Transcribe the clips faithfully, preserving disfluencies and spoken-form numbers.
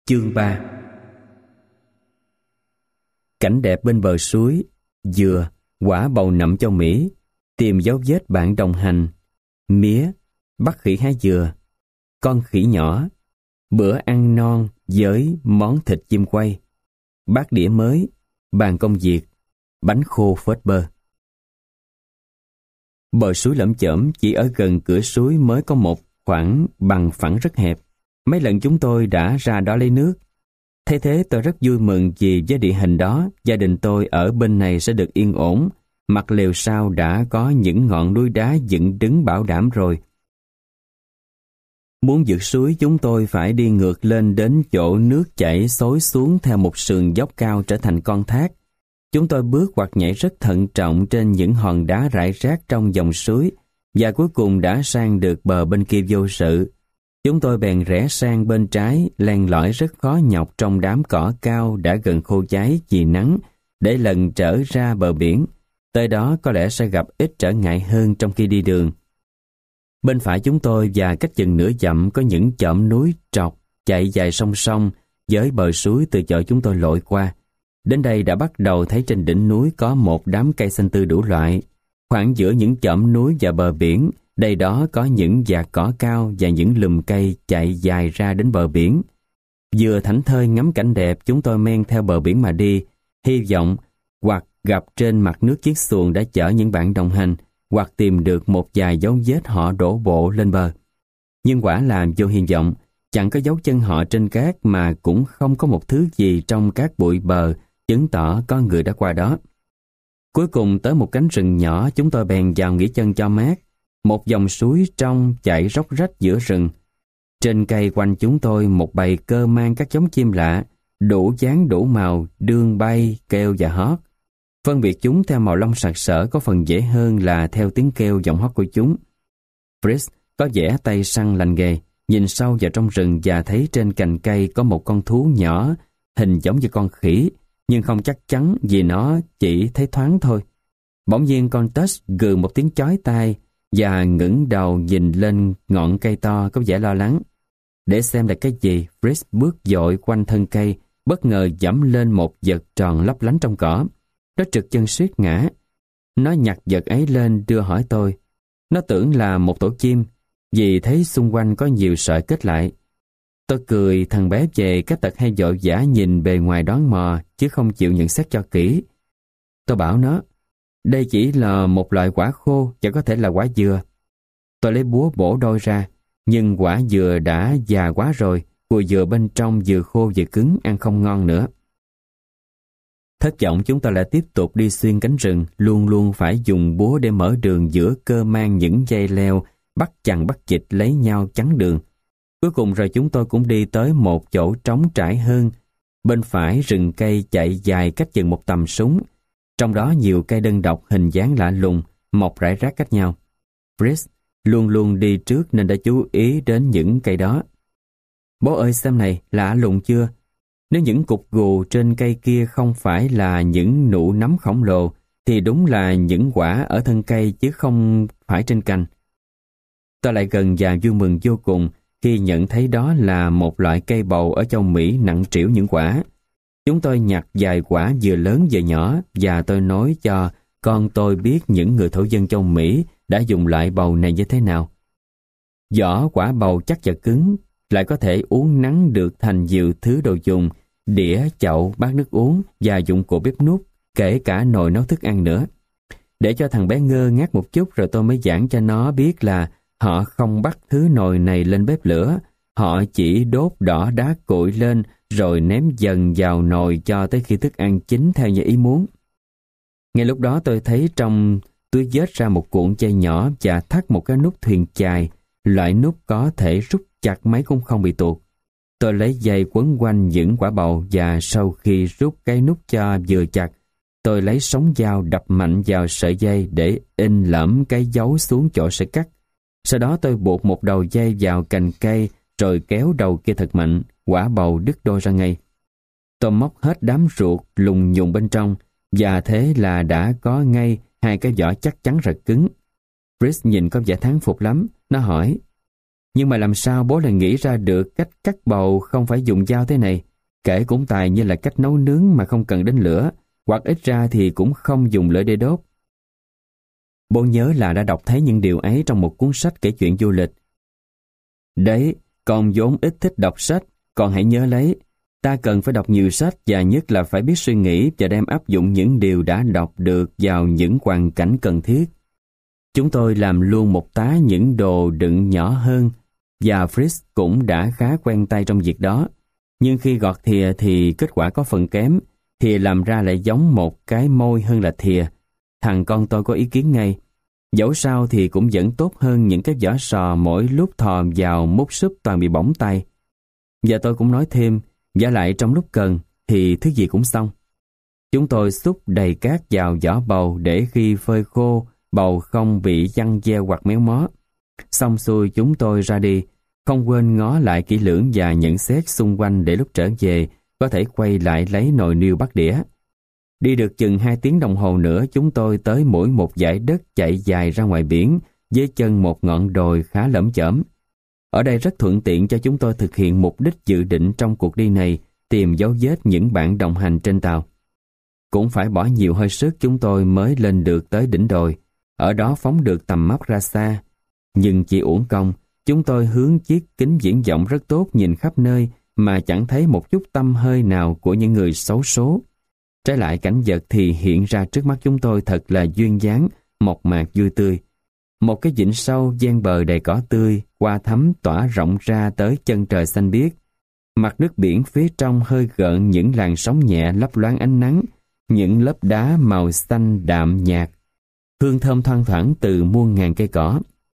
Chương ba. Cảnh đẹp bên bờ suối, dừa, quả bầu nậm châu Mỹ, tìm dấu vết bạn đồng hành, mía, bắt khỉ hái dừa, con khỉ nhỏ, bữa ăn non với món thịt chim quay, bát đĩa mới, bàn công việc, bánh khô phết bơ. Bờ suối lởm chởm, chỉ ở gần cửa suối mới có một khoảng bằng phẳng rất hẹp. Mấy lần chúng tôi đã ra đó lấy nước. Thay thế tôi rất vui mừng vì với địa hình đó, gia đình tôi ở bên này sẽ được yên ổn. Mặt lều sau đã có những ngọn núi đá dựng đứng bảo đảm rồi. Muốn vượt suối, chúng tôi phải đi ngược lên đến chỗ nước chảy xối xuống theo một sườn dốc cao trở thành con thác. Chúng tôi bước hoặc nhảy rất thận trọng trên những hòn đá rải rác trong dòng suối, và cuối cùng đã sang được bờ bên kia vô sự. Chúng tôi bèn rẽ sang bên trái, len lỏi rất khó nhọc trong đám cỏ cao đã gần khô cháy vì nắng, để lần trở ra bờ biển. Tới đó có lẽ sẽ gặp ít trở ngại hơn trong khi đi đường. Bên phải chúng tôi và cách chừng nửa dặm có những chòm núi trọc chạy dài song song với bờ suối từ chỗ chúng tôi lội qua. Đến đây đã bắt đầu thấy trên đỉnh núi có một đám cây xanh tươi đủ loại. Khoảng giữa những chòm núi và bờ biển, đây đó có những vạt cỏ cao và những lùm cây chạy dài ra đến bờ biển. Vừa thảnh thơi ngắm cảnh đẹp, chúng tôi men theo bờ biển mà đi, hy vọng hoặc gặp trên mặt nước chiếc xuồng đã chở những bạn đồng hành, hoặc tìm được một vài dấu vết họ đổ bộ lên bờ. Nhưng quả là vô hy vọng, chẳng có dấu chân họ trên cát mà cũng không có một thứ gì trong các bụi bờ chứng tỏ có người đã qua đó. Cuối cùng tới một cánh rừng nhỏ, chúng tôi bèn vào nghỉ chân cho mát. Một dòng suối trong chảy róc rách giữa rừng. Trên cây quanh chúng tôi một bầy cơ mang các giống chim lạ, đủ dáng đủ màu, đương bay, kêu và hót. Phân biệt chúng theo màu lông sặc sỡ có phần dễ hơn là theo tiếng kêu giọng hót của chúng. Fritz có vẻ tay săn lành nghề, nhìn sâu vào trong rừng và thấy trên cành cây có một con thú nhỏ, hình giống như con khỉ, nhưng không chắc chắn vì nó chỉ thấy thoáng thôi. Bỗng nhiên con Tuss gừ một tiếng chói tai và ngẩng đầu nhìn lên ngọn cây to có vẻ lo lắng. Để xem là cái gì, Fritz bước dội quanh thân cây, bất ngờ giẫm lên một vật tròn lấp lánh trong cỏ. Nó trượt chân suýt ngã. Nó nhặt vật ấy lên đưa hỏi tôi. Nó tưởng là một tổ chim, vì thấy xung quanh có nhiều sợi kết lại. Tôi cười thằng bé về cái tật hay vội vã nhìn bề ngoài đoán mò, chứ không chịu nhận xét cho kỹ. Tôi bảo nó, đây chỉ là một loại quả khô, chẳng có thể là quả dừa. Tôi lấy búa bổ đôi ra, nhưng quả dừa đã già quá rồi, cùi dừa bên trong vừa khô vừa cứng, ăn không ngon nữa. Thất vọng, chúng tôi lại tiếp tục đi xuyên cánh rừng, luôn luôn phải dùng búa để mở đường giữa cơ mang những dây leo, bắt chằng bắt chịch lấy nhau chắn đường. Cuối cùng rồi chúng tôi cũng đi tới một chỗ trống trải hơn. Bên phải rừng cây chạy dài cách chừng một tầm súng. Trong đó nhiều cây đơn độc hình dáng lạ lùng, mọc rải rác cách nhau. Fritz luôn luôn đi trước nên đã chú ý đến những cây đó. Bố ơi, xem này, lạ lùng chưa? Nếu những cục gù trên cây kia không phải là những nụ nấm khổng lồ, thì đúng là những quả ở thân cây chứ không phải trên cành. Tôi lại gần và vui mừng vô cùng khi nhận thấy đó là một loại cây bầu ở châu Mỹ nặng trĩu những quả. Chúng tôi nhặt vài quả vừa lớn vừa nhỏ và tôi nói cho con tôi biết những người thổ dân châu Mỹ đã dùng loại bầu này như thế nào. Vỏ quả bầu chắc và cứng, lại có thể uốn nắn được thành nhiều thứ đồ dùng, đĩa, chậu, bát nước uống và dụng cụ bếp núc, kể cả nồi nấu thức ăn nữa. Để cho thằng bé ngơ ngác một chút rồi tôi mới giảng cho nó biết là họ không bắt thứ nồi này lên bếp lửa, họ chỉ đốt đỏ đá cuội lên rồi ném dần vào nồi cho tới khi thức ăn chín theo như ý muốn. Ngay lúc đó tôi thấy trong túi vết ra một cuộn dây nhỏ và thắt một cái nút thuyền chài, loại nút có thể rút chặt máy cũng không bị tuột. Tôi lấy dây quấn quanh những quả bầu và sau khi rút cái nút cho vừa chặt, tôi lấy sống dao đập mạnh vào sợi dây để in lẫm cái dấu xuống chỗ sẽ cắt. Sau đó tôi buộc một đầu dây vào cành cây rồi kéo đầu kia thật mạnh, quả bầu đứt đôi ra ngay. Tôi móc hết đám ruột lùng nhùng bên trong và thế là đã có ngay hai cái vỏ chắc chắn rất cứng. Fritz nhìn có vẻ thán phục lắm. Nó hỏi, Nhưng mà làm sao bố lại nghĩ ra được cách cắt bầu không phải dùng dao thế này? Kể cũng tài như là cách nấu nướng mà không cần đến lửa, hoặc ít ra thì cũng không dùng lửa để đốt. Bố nhớ là đã đọc thấy những điều ấy trong một cuốn sách kể chuyện du lịch. Đấy, con vốn ít thích đọc sách, con hãy nhớ lấy. Ta cần phải đọc nhiều sách và nhất là phải biết suy nghĩ và đem áp dụng những điều đã đọc được vào những hoàn cảnh cần thiết. Chúng tôi làm luôn một tá những đồ đựng nhỏ hơn và Fritz cũng đã khá quen tay trong việc đó. Nhưng khi gọt thìa thì kết quả có phần kém, thìa làm ra lại giống một cái môi hơn là thìa. Thằng con tôi có ý kiến ngay. Dẫu sao thì cũng vẫn tốt hơn những cái vỏ sò mỗi lúc thò vào múc súp toàn bị bỏng tay. Và tôi cũng nói thêm, vả lại trong lúc cần thì thứ gì cũng xong. Chúng tôi xúc đầy cát vào vỏ bầu để khi phơi khô, bầu không bị giăng gieo hoặc méo mó. Xong xuôi chúng tôi ra đi, không quên ngó lại kỹ lưỡng và nhận xét xung quanh để lúc trở về có thể quay lại lấy nồi niêu bắt đĩa. Đi được chừng hai tiếng đồng hồ nữa chúng tôi tới mỗi một dải đất chạy dài ra ngoài biển dưới chân một ngọn đồi khá lởm chởm. Ở đây rất thuận tiện cho chúng tôi thực hiện mục đích dự định trong cuộc đi này, tìm dấu vết những bạn đồng hành trên tàu. Cũng phải bỏ nhiều hơi sức chúng tôi mới lên được tới đỉnh đồi, ở đó phóng được tầm mắt ra xa. Nhưng chỉ uổng công, chúng tôi hướng chiếc kính viễn vọng rất tốt nhìn khắp nơi mà chẳng thấy một chút tăm hơi nào của những người xấu số. Trái lại cảnh vật thì hiện ra trước mắt chúng tôi thật là duyên dáng, mộc mạc vui tươi. Một cái vịnh sâu ven bờ đầy cỏ tươi, hoa thắm tỏa rộng ra tới chân trời xanh biếc. Mặt nước biển phía trong hơi gợn những làn sóng nhẹ lấp loáng ánh nắng, những lớp đá màu xanh đạm nhạt, hương thơm thoang thoảng từ muôn ngàn cây cỏ.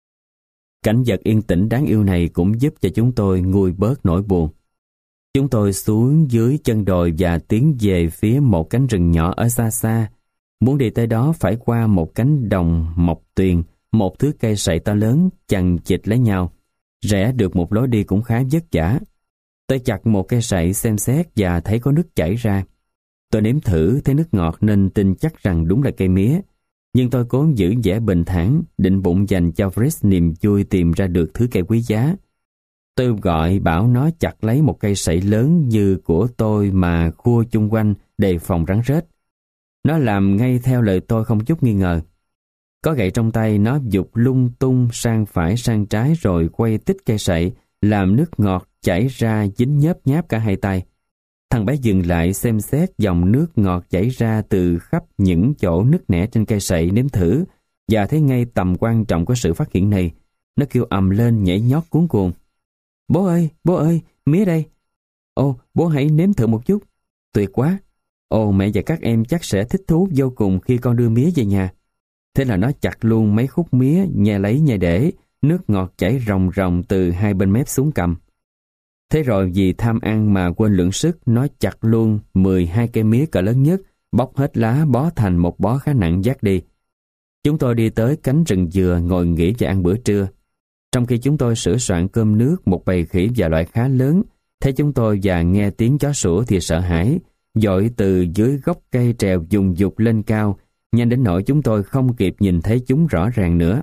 Cảnh vật yên tĩnh đáng yêu này cũng giúp cho chúng tôi nguôi bớt nỗi buồn. Chúng tôi xuống dưới chân đồi và tiến về phía một cánh rừng nhỏ ở xa xa. Muốn đi tới đó phải qua một cánh đồng mọc tuyền, một thứ cây sậy to lớn chằng chịt lấy nhau. Rẽ được một lối đi cũng khá vất vả. Tôi chặt một cây sậy xem xét và thấy có nước chảy ra. Tôi nếm thử thấy nước ngọt nên tin chắc rằng đúng là cây mía. Nhưng tôi cố giữ vẻ bình thản, định bụng dành cho Fritz niềm vui tìm ra được thứ cây quý giá. Tôi gọi bảo nó chặt lấy một cây sậy lớn như của tôi mà khua chung quanh đề phòng rắn rết. Nó làm ngay theo lời tôi không chút nghi ngờ. Có gậy trong tay, nó giục lung tung sang phải sang trái rồi quay tít cây sậy, làm nước ngọt chảy ra dính nhớp nháp cả hai tay. Thằng bé dừng lại xem xét dòng nước ngọt chảy ra từ khắp những chỗ nứt nẻ trên cây sậy nếm thử, và thấy ngay tầm quan trọng của sự phát hiện này. Nó kêu ầm lên nhảy nhót cuống cuồng. Bố ơi, bố ơi, mía đây. Ồ, bố hãy nếm thử một chút. Tuyệt quá. Ồ, mẹ và các em chắc sẽ thích thú vô cùng khi con đưa mía về nhà. Thế là nó chặt luôn mấy khúc mía, nhè lấy nhè để, nước ngọt chảy ròng ròng từ hai bên mép xuống cằm. Thế rồi vì tham ăn mà quên lượng sức, nó chặt luôn mười hai cây mía cỡ lớn nhất, bóc hết lá bó thành một bó khá nặng vác đi. Chúng tôi đi tới cánh rừng dừa ngồi nghỉ và ăn bữa trưa. Trong khi chúng tôi sửa soạn cơm nước, một bầy khỉ và loại khá lớn thấy chúng tôi và nghe tiếng chó sủa thì sợ hãi, dội từ dưới gốc cây trèo dùng dục lên cao, nhanh đến nỗi chúng tôi không kịp nhìn thấy chúng rõ ràng nữa.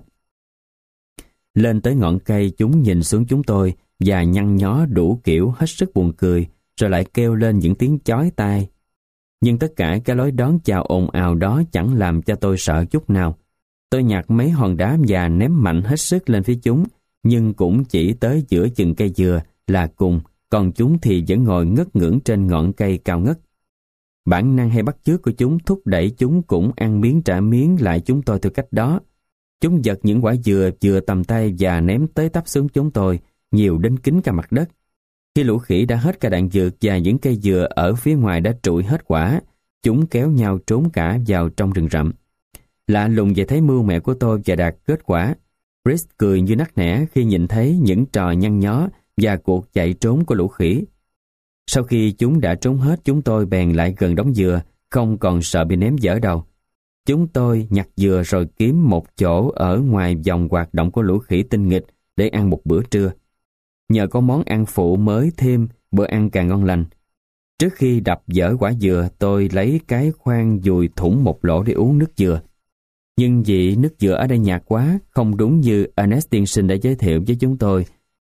Lên tới ngọn cây, chúng nhìn xuống chúng tôi và nhăn nhó đủ kiểu hết sức buồn cười, rồi lại kêu lên những tiếng chói tai. Nhưng tất cả cái lối đón chào ồn ào đó chẳng làm cho tôi sợ chút nào. Tôi nhặt mấy hòn đá và ném mạnh hết sức lên phía chúng, nhưng cũng chỉ tới giữa chừng cây dừa là cùng, còn chúng thì vẫn ngồi ngất ngưỡng trên ngọn cây cao ngất. Bản năng hay bắt chước của chúng thúc đẩy chúng cũng ăn miếng trả miếng lại chúng tôi theo cách đó. Chúng giật những quả dừa vừa tầm tay và ném tới tấp xuống chúng tôi, nhiều đến kín cả mặt đất. Khi lũ khỉ đã hết cả đạn dược và những cây dừa ở phía ngoài đã trụi hết quả, chúng kéo nhau trốn cả vào trong rừng rậm. Lạ lùng về thấy mưu mẹo của tôi và đạt kết quả. Fritz cười như nắc nẻ khi nhìn thấy những trò nhăn nhó và cuộc chạy trốn của lũ khỉ. Sau khi chúng đã trốn hết, chúng tôi bèn lại gần đống dừa, không còn sợ bị ném dở đâu. Chúng tôi nhặt dừa rồi kiếm một chỗ ở ngoài vòng hoạt động của lũ khỉ tinh nghịch để ăn một bữa trưa. Nhờ có món ăn phụ mới thêm, bữa ăn càng ngon lành. Trước khi đập dở quả dừa, tôi lấy cái khoan dùi thủng một lỗ để uống nước dừa. Nhưng vì nước dừa ở đây nhạt quá, không đúng như Ernest tiên sinh đã giới thiệu với chúng tôi,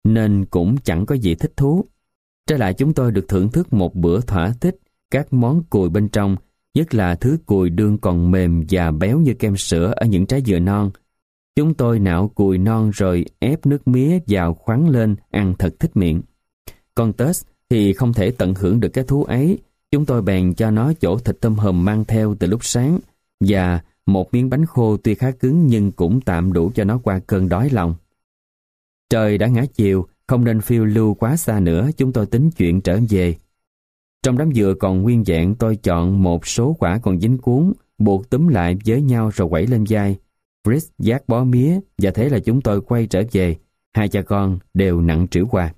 nên cũng chẳng có gì thích thú. Trái lại chúng tôi được thưởng thức một bữa thỏa thích các món cùi bên trong, nhất là thứ cùi đương còn mềm và béo như kem sữa ở những trái dừa non. Chúng tôi nạo cùi non rồi ép nước mía vào khoắn lên, ăn thật thích miệng. Còn Tess thì không thể tận hưởng được cái thú ấy. Chúng tôi bèn cho nó chỗ thịt tôm hùm mang theo từ lúc sáng và một miếng bánh khô tuy khá cứng nhưng cũng tạm đủ cho nó qua cơn đói lòng. Trời đã ngã chiều, không nên phiêu lưu quá xa nữa, chúng tôi tính chuyện trở về. Trong đám dừa còn nguyên vẹn, tôi chọn một số quả còn dính cuốn, buộc túm lại với nhau rồi quẩy lên vai. Fritz vác bó mía và thế là chúng tôi quay trở về. Hai cha con đều nặng trĩu qua.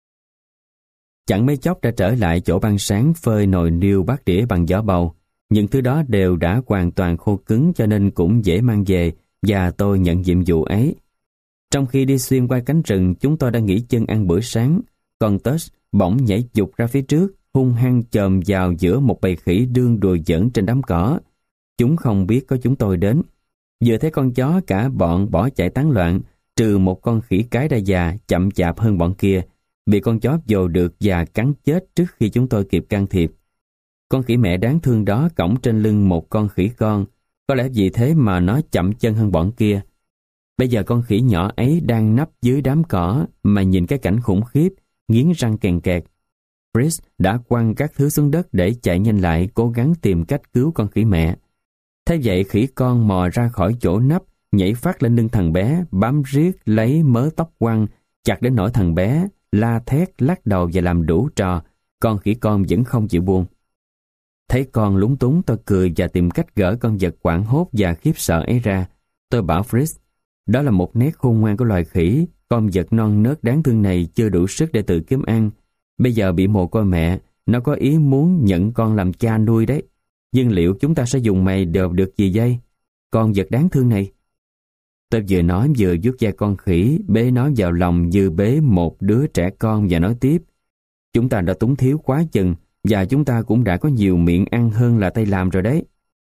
Chẳng mấy chốc đã trở lại chỗ ban sáng phơi nồi niêu bát đĩa bằng gió bầu. Những thứ đó đều đã hoàn toàn khô cứng cho nên cũng dễ mang về và tôi nhận nhiệm vụ ấy. Trong khi đi xuyên qua cánh rừng, chúng tôi đã nghỉ chân ăn bữa sáng. Còn Tess bỗng nhảy dục ra phía trước, hung hăng chồm vào giữa một bầy khỉ đương đùa giỡn trên đám cỏ. Chúng không biết có chúng tôi đến. Vừa thấy con chó, cả bọn bỏ chạy tán loạn, trừ một con khỉ cái đa già chậm chạp hơn bọn kia, bị con chó vồ được và cắn chết trước khi chúng tôi kịp can thiệp. Con khỉ mẹ đáng thương đó cõng trên lưng một con khỉ con, có lẽ vì thế mà nó chậm chân hơn bọn kia. Bây giờ con khỉ nhỏ ấy đang nấp dưới đám cỏ mà nhìn cái cảnh khủng khiếp, nghiến răng kèn kẹt. Fritz đã quăng các thứ xuống đất để chạy nhanh lại, cố gắng tìm cách cứu con khỉ mẹ. Thế vậy khỉ con mò ra khỏi chỗ nấp, nhảy phát lên lưng thằng bé, bám riết lấy mớ tóc quăng, chặt đến nỗi thằng bé la thét lắc đầu và làm đủ trò. Con khỉ con vẫn không chịu buông. Thấy con lúng túng, tôi cười và tìm cách gỡ con vật hoảng hốt và khiếp sợ ấy ra. Tôi bảo Fritz, đó là một nét khôn ngoan của loài khỉ. Con vật non nớt đáng thương này chưa đủ sức để tự kiếm ăn. Bây giờ bị mồ côi mẹ, nó có ý muốn nhận con làm cha nuôi đấy. Nhưng liệu chúng ta sẽ dùng mày đều được gì đây? Con vật đáng thương này. Tôi vừa nói vừa vuốt da con khỉ, bế nó vào lòng như bế một đứa trẻ con và nói tiếp. Chúng ta đã túng thiếu quá chừng, và chúng ta cũng đã có nhiều miệng ăn hơn là tay làm rồi đấy.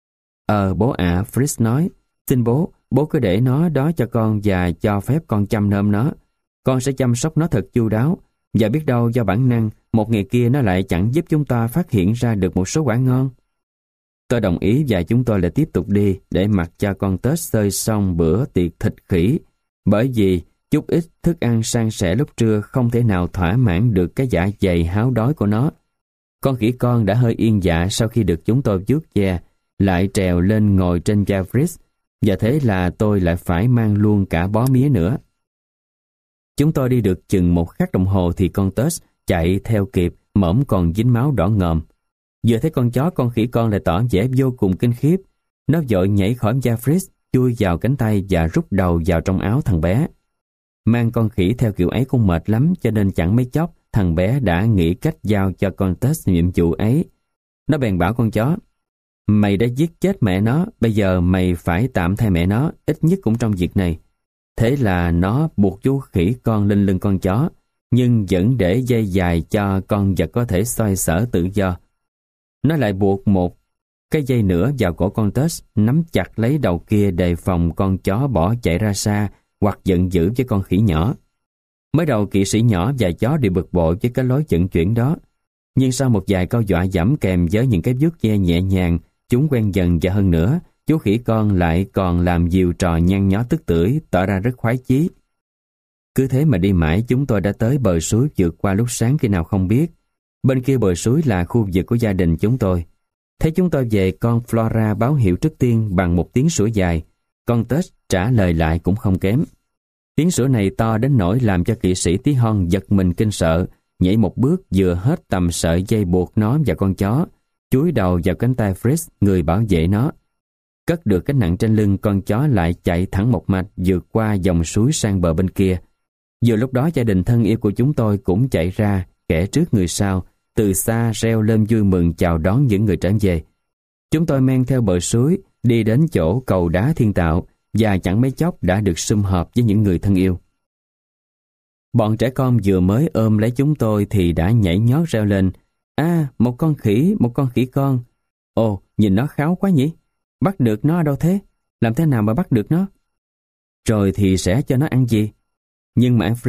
Ờ bố ạ, à, Fritz nói, xin bố, bố cứ để nó đó cho con và cho phép con chăm nom nó. Con sẽ chăm sóc nó thật chu đáo, và biết đâu do bản năng, một ngày kia nó lại chẳng giúp chúng ta phát hiện ra được một số quả ngon. Tôi đồng ý và chúng tôi lại tiếp tục đi để mặc cho con Tess xơi xong bữa tiệc thịt khỉ, bởi vì chút ít thức ăn san sẻ lúc trưa không thể nào thỏa mãn được cái dạ dày háo đói của nó. Con khỉ con đã hơi yên dạ sau khi được chúng tôi vuốt ve, lại trèo lên ngồi trên vai Fritz, và thế là tôi lại phải mang luôn cả bó mía nữa. Chúng tôi đi được chừng một khắc đồng hồ thì con Tess chạy theo kịp, mõm còn dính máu đỏ ngòm. Vừa thấy con chó, con khỉ con lại tỏ vẻ vô cùng kinh khiếp. Nó vội nhảy khỏi vai Fritz, chui vào cánh tay và rút đầu vào trong áo thằng bé. Mang con khỉ theo kiểu ấy cũng mệt lắm, cho nên chẳng mấy chốc thằng bé đã nghĩ cách giao cho con Tess nhiệm vụ ấy. Nó bèn bảo con chó, mày đã giết chết mẹ nó, bây giờ mày phải tạm thay mẹ nó, ít nhất cũng trong việc này. Thế là nó buộc chú khỉ con lên lưng con chó, nhưng vẫn để dây dài cho con vật có thể xoay sở tự do. Nó lại buộc một cái dây nữa vào cổ con Tess, nắm chặt lấy đầu kia đề phòng con chó bỏ chạy ra xa hoặc giận dữ với con khỉ nhỏ. Mới đầu kỵ sĩ nhỏ và chó đều bực bội với cái lối vận chuyển đó. Nhưng sau một vài câu dọa dẫm kèm với những cái vuốt ve nhẹ nhàng, chúng quen dần và hơn nữa, chú khỉ con lại còn làm nhiều trò nhăn nhó tức tưởi, tỏ ra rất khoái chí. Cứ thế mà đi mãi, chúng tôi đã tới bờ suối vượt qua lúc sáng khi nào không biết. Bên kia bờ suối là khu vực của gia đình chúng tôi. Thấy chúng tôi về, con Flora báo hiệu trước tiên bằng một tiếng sủa dài. Con Tess trả lời lại cũng không kém. Tiếng sủa này to đến nỗi làm cho kỵ sĩ tí hon giật mình kinh sợ, nhảy một bước vừa hết tầm sợi dây buộc nó và con chó, chúi đầu vào cánh tay Fritz, người bảo vệ nó. Cất được cái nặng trên lưng, con chó lại chạy thẳng một mạch vượt qua dòng suối sang bờ bên kia. Vừa lúc đó gia đình thân yêu của chúng tôi cũng chạy ra, kẻ trước người sau, từ xa reo lên vui mừng chào đón những người trở về. Chúng tôi men theo bờ suối, đi đến chỗ cầu đá thiên tạo, và chẳng mấy chốc đã được sum họp với những người thân yêu. Bọn trẻ con vừa mới ôm lấy chúng tôi thì đã nhảy nhót reo lên, à, một con khỉ, một con khỉ con. Ồ, nhìn nó kháu quá nhỉ? Bắt được nó ở đâu thế? Làm thế nào mà bắt được nó? Rồi thì sẽ cho nó ăn gì? Nhưng mà anh Fritz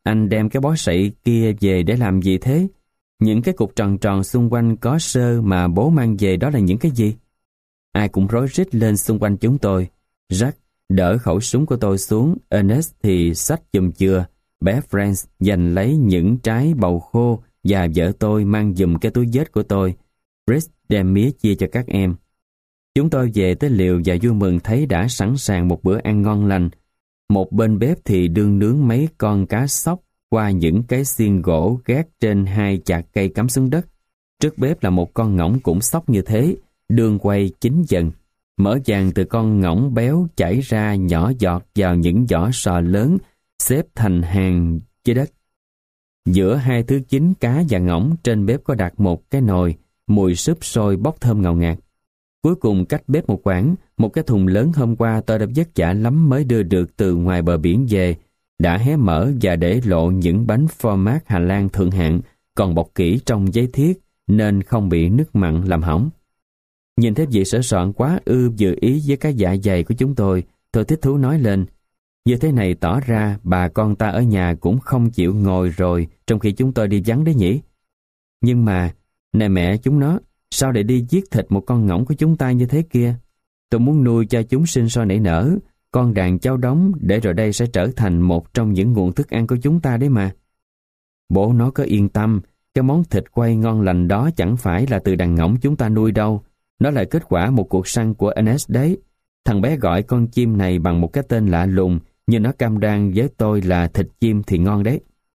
anh đem cái bó sậy kia về để làm gì thế? Những cái cục tròn tròn xung quanh có sơ mà bố mang về đó là những cái gì? Ai cũng rối rít lên xung quanh chúng tôi. Jack đỡ khẩu súng của tôi xuống, Ernest thì xách giùm chừa, bé Franz giành lấy những trái bầu khô và vợ tôi mang giùm cái túi vết của tôi. Fritz đem mía chia cho các em. Chúng tôi về tới liều và vui mừng thấy đã sẵn sàng một bữa ăn ngon lành. Một bên bếp thì đương nướng mấy con cá sóc qua những cái xiên gỗ gác trên hai chạc cây cắm xuống đất. Trước bếp là một con ngỗng cũng sóc như thế, đương quay chín dần. Mỡ vàng từ con ngỗng béo chảy ra nhỏ giọt vào những vỏ sò lớn, xếp thành hàng dưới đất. Giữa hai thứ chín cá và ngỗng, trên bếp có đặt một cái nồi, mùi súp sôi bốc thơm ngào ngạt. Cuối cùng cách bếp một quãng, một cái thùng lớn hôm qua tôi đã vất vả lắm mới đưa được từ ngoài bờ biển về, đã hé mở và để lộ những bánh format Hà Lan thượng hạng, còn bọc kỹ trong giấy thiết nên không bị nước mặn làm hỏng. Nhìn thấy vị sửa soạn quá ư vừa ý với cái dạ dày của chúng tôi, tôi thích thú nói lên. Như thế này tỏ ra bà con ta ở nhà cũng không chịu ngồi rồi trong khi chúng tôi đi vắng đấy nhỉ. Nhưng mà, này mẹ chúng nó, sao lại đi giết thịt một con ngỗng của chúng ta như thế kia? Tôi muốn nuôi cho chúng sinh sôi nảy nở, con đàn cháu đống để rồi đây sẽ trở thành một trong những nguồn thức ăn của chúng ta đấy mà. Bố nó có yên tâm, cái món thịt quay ngon lành đó chẳng phải là từ đàn ngỗng chúng ta nuôi đâu. Nó là kết quả một cuộc săn của Ernest đấy. Thằng bé gọi con chim này bằng một cái tên lạ lùng, nhưng nó cam đoan với tôi là thịt chim thì ngon đấy.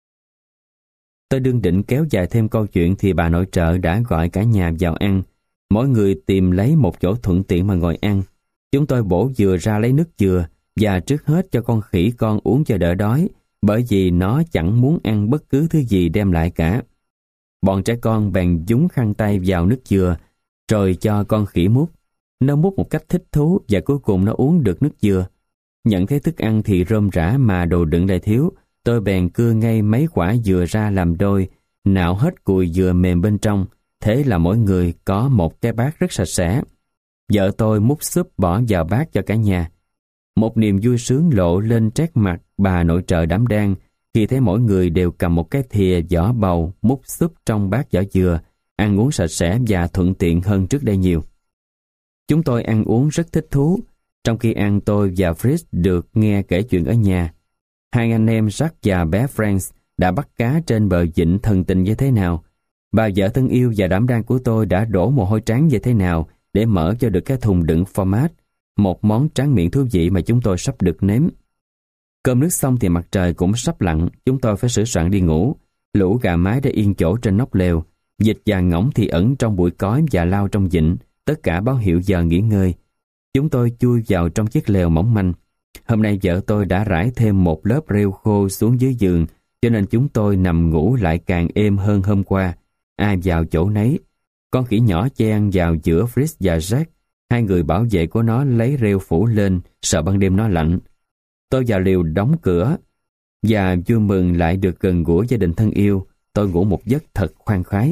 Tôi đương định kéo dài thêm câu chuyện thì bà nội trợ đã gọi cả nhà vào ăn. Mỗi người tìm lấy một chỗ thuận tiện mà ngồi ăn. Chúng tôi bổ dừa ra lấy nước dừa và trước hết cho con khỉ con uống cho đỡ đói, bởi vì nó chẳng muốn ăn bất cứ thứ gì đem lại cả. Bọn trẻ con bèn dúng khăn tay vào nước dừa, rồi cho con khỉ múc. Nó múc một cách thích thú và cuối cùng nó uống được nước dừa. Nhận thấy thức ăn thì rôm rã mà đồ đựng lại thiếu, tôi bèn cưa ngay mấy quả dừa ra làm đôi, nạo hết cùi dừa mềm bên trong, thế là mỗi người có một cái bát rất sạch sẽ. Vợ tôi múc súp bỏ vào bát cho cả nhà. Một niềm vui sướng lộ lên trét mặt bà nội trợ đảm đang khi thấy mỗi người đều cầm một cái thìa vỏ bầu múc súp trong bát vỏ dừa, ăn uống sạch sẽ và thuận tiện hơn trước đây nhiều. Chúng tôi ăn uống rất thích thú. Trong khi ăn, tôi và Fritz được nghe kể chuyện ở nhà. Hai anh em Jack và bé Franz đã bắt cá trên bờ vịnh thần tình như thế nào. Bà vợ thân yêu và đảm đang của tôi đã đổ mồ hôi trắng như thế nào để mở cho được cái thùng đựng format, một món tráng miệng thú vị mà chúng tôi sắp được nếm. Cơm nước xong thì mặt trời cũng sắp lặn, chúng tôi phải sửa soạn đi ngủ. Lũ gà mái đã yên chỗ trên nóc lều, vịt và ngỗng thì ẩn trong bụi cói và lao trong vịnh, tất cả báo hiệu giờ nghỉ ngơi. Chúng tôi chui vào trong chiếc lều mỏng manh. Hôm nay vợ tôi đã rải thêm một lớp rêu khô xuống dưới giường, cho nên chúng tôi nằm ngủ lại càng êm hơn hôm qua. Ai vào chỗ nấy. Con khỉ nhỏ chen vào giữa Fritz và Jack. Hai người bảo vệ của nó lấy rêu phủ lên, sợ ban đêm nó lạnh. Tôi vào liều đóng cửa và vui mừng lại được gần gũi gia đình thân yêu. Tôi ngủ một giấc thật khoan khoái.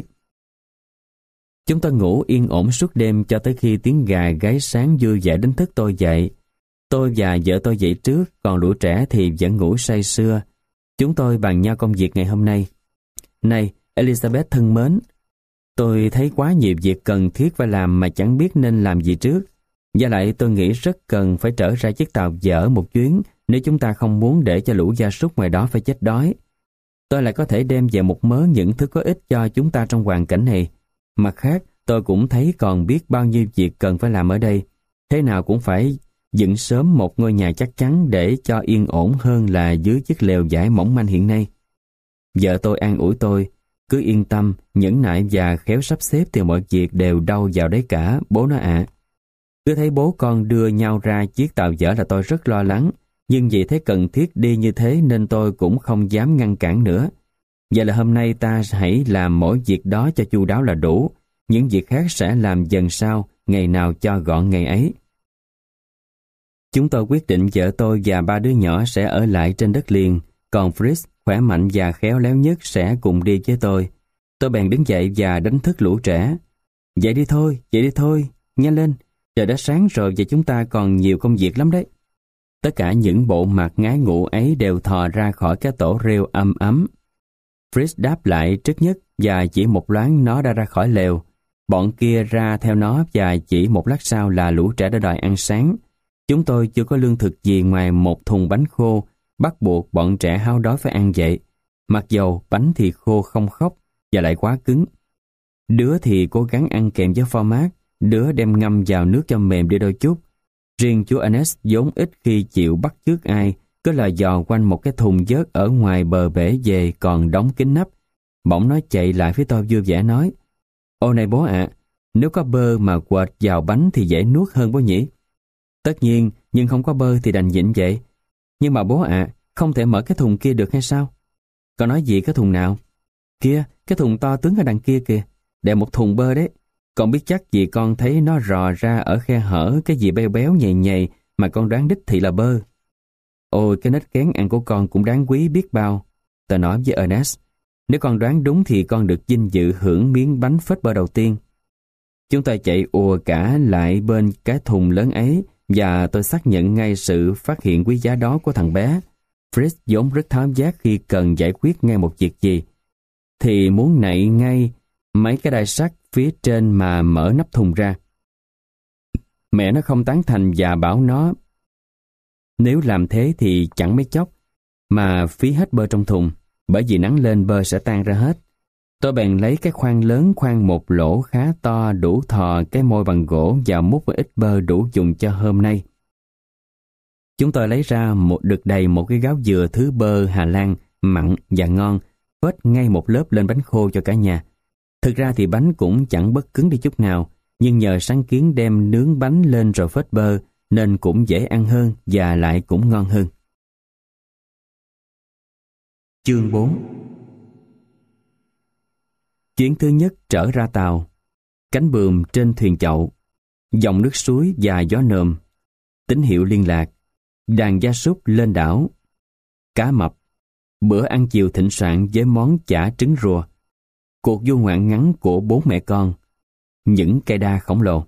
Chúng tôi ngủ yên ổn suốt đêm cho tới khi tiếng gà gáy sáng vui vẻ đánh thức tôi dậy. Tôi và vợ tôi dậy trước, còn lũ trẻ thì vẫn ngủ say sưa. Chúng tôi bàn nhau công việc ngày hôm nay. Này, Elizabeth thân mến, tôi thấy quá nhiều việc cần thiết phải làm mà chẳng biết nên làm gì trước. Và lại tôi nghĩ rất cần phải trở ra chiếc tàu dở một chuyến nếu chúng ta không muốn để cho lũ gia súc ngoài đó phải chết đói. Tôi lại có thể đem về một mớ những thứ có ích cho chúng ta trong hoàn cảnh này. Mặt khác, tôi cũng thấy còn biết bao nhiêu việc cần phải làm ở đây. Thế nào cũng phải dựng sớm một ngôi nhà chắc chắn để cho yên ổn hơn là dưới chiếc lều vải mỏng manh hiện nay. Vợ tôi an ủi tôi, cứ yên tâm, nhẫn nại và khéo sắp xếp thì mọi việc đều đâu vào đấy cả, bố nó ạ. Cứ thấy bố con đưa nhau ra chiếc tàu dở là tôi rất lo lắng, nhưng vì thấy cần thiết đi như thế nên tôi cũng không dám ngăn cản nữa. Vậy là hôm nay ta hãy làm mỗi việc đó cho chu đáo là đủ, những việc khác sẽ làm dần sau, ngày nào cho gọn ngày ấy. Chúng tôi quyết định vợ tôi và ba đứa nhỏ sẽ ở lại trên đất liền, còn Fritz, khỏe mạnh và khéo léo nhất sẽ cùng đi với tôi. Tôi bèn đứng dậy và đánh thức lũ trẻ. Dậy đi thôi, dậy đi thôi, nhanh lên, trời đã sáng rồi và chúng ta còn nhiều công việc lắm đấy. Tất cả những bộ mặt ngái ngủ ấy đều thò ra khỏi cái tổ rêu âm ấm. Fritz đáp lại trước nhất và chỉ một loáng nó đã ra khỏi lều. Bọn kia ra theo nó và chỉ một lát sau là lũ trẻ đã đòi ăn sáng. Chúng tôi chưa có lương thực gì ngoài một thùng bánh khô, bắt buộc bọn trẻ háo đói phải ăn vậy. Mặc dầu bánh thì khô không khóc và lại quá cứng. Đứa thì cố gắng ăn kèm với pho mát, đứa đem ngâm vào nước cho mềm đi đôi chút. Riêng chú Ernest vốn ít khi chịu bắt chước ai, cứ là dò quanh một cái thùng vớt ở ngoài bờ bể về còn đóng kín nắp. Bỗng nó chạy lại phía tôi vui vẻ nói: "Ô này bố ạ, nếu có bơ mà quệt vào bánh thì dễ nuốt hơn bố nhỉ?" "Tất nhiên, nhưng không có bơ thì đành nhịn vậy." "Nhưng mà bố ạ, không thể mở cái thùng kia được hay sao?" "Con nói gì cái thùng nào?" "Kia, cái thùng to tướng ở đằng kia kìa, để một thùng bơ đấy. Con biết chắc vì con thấy nó rò ra ở khe hở cái gì béo béo nhầy nhầy mà con đoán đích thị là bơ." "Ôi, cái nết kén ăn của con cũng đáng quý biết bao," tôi nói với Ernest. "Nếu con đoán đúng thì con được vinh dự hưởng miếng bánh phết bơ đầu tiên." Chúng tôi chạy ùa cả lại bên cái thùng lớn ấy và tôi xác nhận ngay sự phát hiện quý giá đó của thằng bé. Fritz vốn rất tháo vát khi cần giải quyết ngay một việc gì, thì muốn nạy ngay mấy cái đai sắt phía trên mà mở nắp thùng ra. Mẹ nó không tán thành và bảo nó nếu làm thế thì chẳng mấy chốc mà phí hết bơ trong thùng, bởi vì nắng lên bơ sẽ tan ra hết. Tôi bèn lấy cái khoan lớn khoan một lỗ khá to đủ thò cái môi bằng gỗ và múc một ít bơ đủ dùng cho hôm nay. Chúng tôi lấy ra một đực đầy một cái gáo dừa thứ bơ Hà Lan mặn và ngon, phết ngay một lớp lên bánh khô cho cả nhà. Thực ra thì bánh cũng chẳng bớt cứng đi chút nào, nhưng nhờ sáng kiến đem nướng bánh lên rồi phết bơ nên cũng dễ ăn hơn và lại cũng ngon hơn. Chương bốn. Chuyến thứ nhất trở ra tàu. Cánh buồm trên thuyền chậu, dòng nước suối và gió nồm, tín hiệu liên lạc, đàn gia súc lên đảo, cá mập, bữa ăn chiều thịnh soạn với món chả trứng rùa, cuộc du ngoạn ngắn của bốn mẹ con, những cây đa khổng lồ.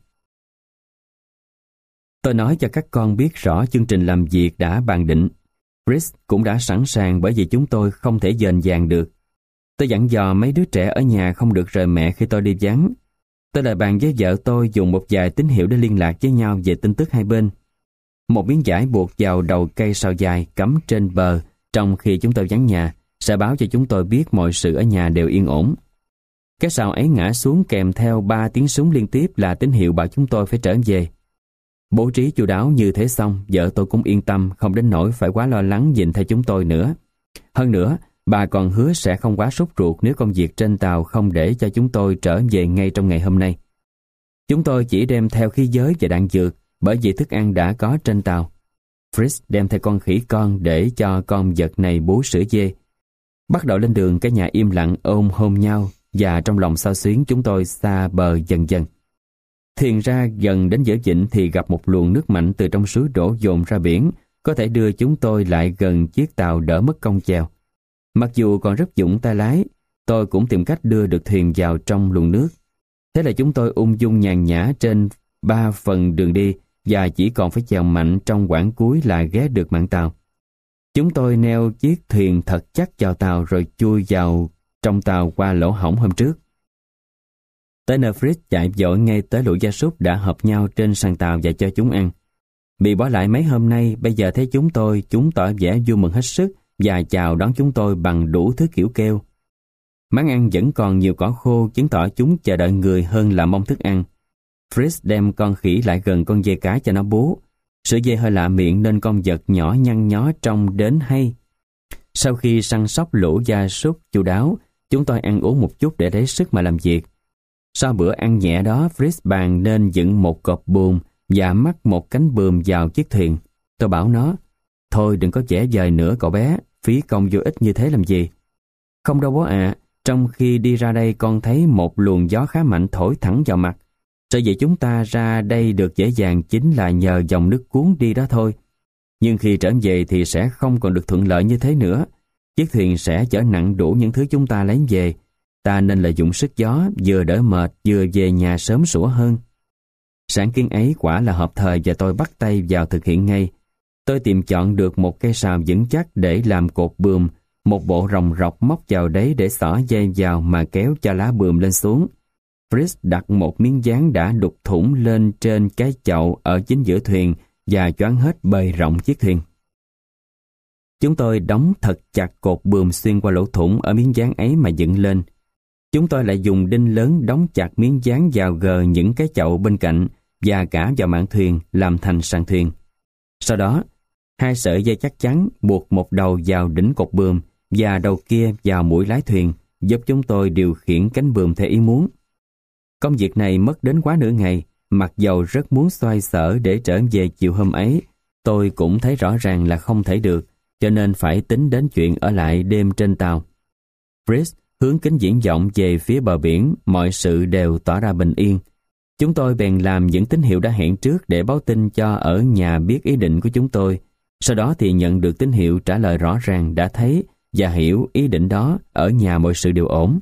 Tôi nói cho các con biết rõ chương trình làm việc đã bàn định. Fritz cũng đã sẵn sàng bởi vì chúng tôi không thể dền dàng được. Tôi dặn dò mấy đứa trẻ ở nhà không được rời mẹ khi tôi đi vắng. Tôi lại bàn với vợ tôi dùng một vài tín hiệu để liên lạc với nhau về tin tức hai bên. Một miếng vải buộc vào đầu cây sào dài cắm trên bờ trong khi chúng tôi vắng nhà sẽ báo cho chúng tôi biết mọi sự ở nhà đều yên ổn. Cái sào ấy ngã xuống kèm theo ba tiếng súng liên tiếp là tín hiệu bảo chúng tôi phải trở về. Bố trí chu đáo như thế xong, vợ tôi cũng yên tâm không đến nỗi phải quá lo lắng nhìn theo chúng tôi nữa. Hơn nữa, bà còn hứa sẽ không quá sốt ruột nếu công việc trên tàu không để cho chúng tôi trở về ngay trong ngày hôm nay. Chúng tôi chỉ đem theo khí giới và đạn dược bởi vì thức ăn đã có trên tàu. Fritz đem theo con khỉ con để cho con vật này bú sữa dê. Bắt đầu lên đường, cả nhà im lặng ôm hôn nhau và trong lòng xao xuyến chúng tôi xa bờ dần dần. Thuyền ra gần đến giữa vịnh thì gặp một luồng nước mạnh từ trong suối đổ dồn ra biển, có thể đưa chúng tôi lại gần chiếc tàu đỡ mất công chèo. Mặc dù còn rất vụng tay lái, tôi cũng tìm cách đưa được thuyền vào trong luồng nước. Thế là chúng tôi ung dung nhàn nhã trên ba phần đường đi và chỉ còn phải chèo mạnh trong quãng cuối là ghé được mạn tàu. Chúng tôi neo chiếc thuyền thật chắc vào tàu rồi chui vào trong tàu qua lỗ hổng hôm trước. Tới nơi Fritz chạy vội ngay tới lũ gia súc đã hợp nhau trên sàn tàu và cho chúng ăn. Bị bỏ lại mấy hôm nay, bây giờ thấy chúng tôi, chúng tỏ vẻ vui mừng hết sức và chào đón chúng tôi bằng đủ thứ kiểu kêu. Máng ăn vẫn còn nhiều cỏ khô, chứng tỏ chúng chờ đợi người hơn là mong thức ăn. Fritz đem con khỉ lại gần con dê cái cho nó bú. Sữa dê hơi lạ miệng nên con vật nhỏ nhăn nhó trông đến hay. Sau khi săn sóc lũ gia súc chu đáo, chúng tôi ăn uống một chút để lấy sức mà làm việc. Sau bữa ăn nhẹ đó, Fritz bàn nên dựng một cột buồm và mắc một cánh buồm vào chiếc thuyền. Tôi bảo nó, thôi đừng có vẽ vời nữa cậu bé, phí công vô ích như thế làm gì. Không đâu bố ạ, à, trong khi đi ra đây con thấy một luồng gió khá mạnh thổi thẳng vào mặt. Sở dĩ chúng ta ra đây được dễ dàng chính là nhờ dòng nước cuốn đi đó thôi. Nhưng khi trở về thì sẽ không còn được thuận lợi như thế nữa. Chiếc thuyền sẽ chở nặng đủ những thứ chúng ta lấy về. Ta nên lợi dụng sức gió, vừa đỡ mệt, vừa về nhà sớm sủa hơn. Sáng kiến ấy quả là hợp thời và tôi bắt tay vào thực hiện ngay. Tôi tìm chọn được một cây sào vững chắc để làm cột buồm, một bộ ròng rọc móc vào đấy để xỏ dây vào mà kéo cho lá buồm lên xuống. Fritz đặt một miếng dán đã đục thủng lên trên cái chậu ở chính giữa thuyền và choán hết bề rộng chiếc thuyền. Chúng tôi đóng thật chặt cột buồm xuyên qua lỗ thủng ở miếng dán ấy mà dựng lên. Chúng tôi lại dùng đinh lớn đóng chặt miếng dán vào gờ những cái chậu bên cạnh và cả vào mạn thuyền làm thành sàn thuyền. Sau đó, hai sợi dây chắc chắn buộc một đầu vào đỉnh cột buồm và đầu kia vào mũi lái thuyền, giúp chúng tôi điều khiển cánh buồm theo ý muốn. Công việc này mất đến quá nửa ngày, mặc dầu rất muốn xoay sở để trở về chiều hôm ấy, tôi cũng thấy rõ ràng là không thể được, cho nên phải tính đến chuyện ở lại đêm trên tàu. Fritz hướng kính viễn vọng về phía bờ biển, mọi sự đều tỏ ra bình yên. Chúng tôi bèn làm những tín hiệu đã hẹn trước để báo tin cho ở nhà biết ý định của chúng tôi. Sau đó thì nhận được tín hiệu trả lời rõ ràng đã thấy và hiểu ý định đó, ở nhà mọi sự đều ổn.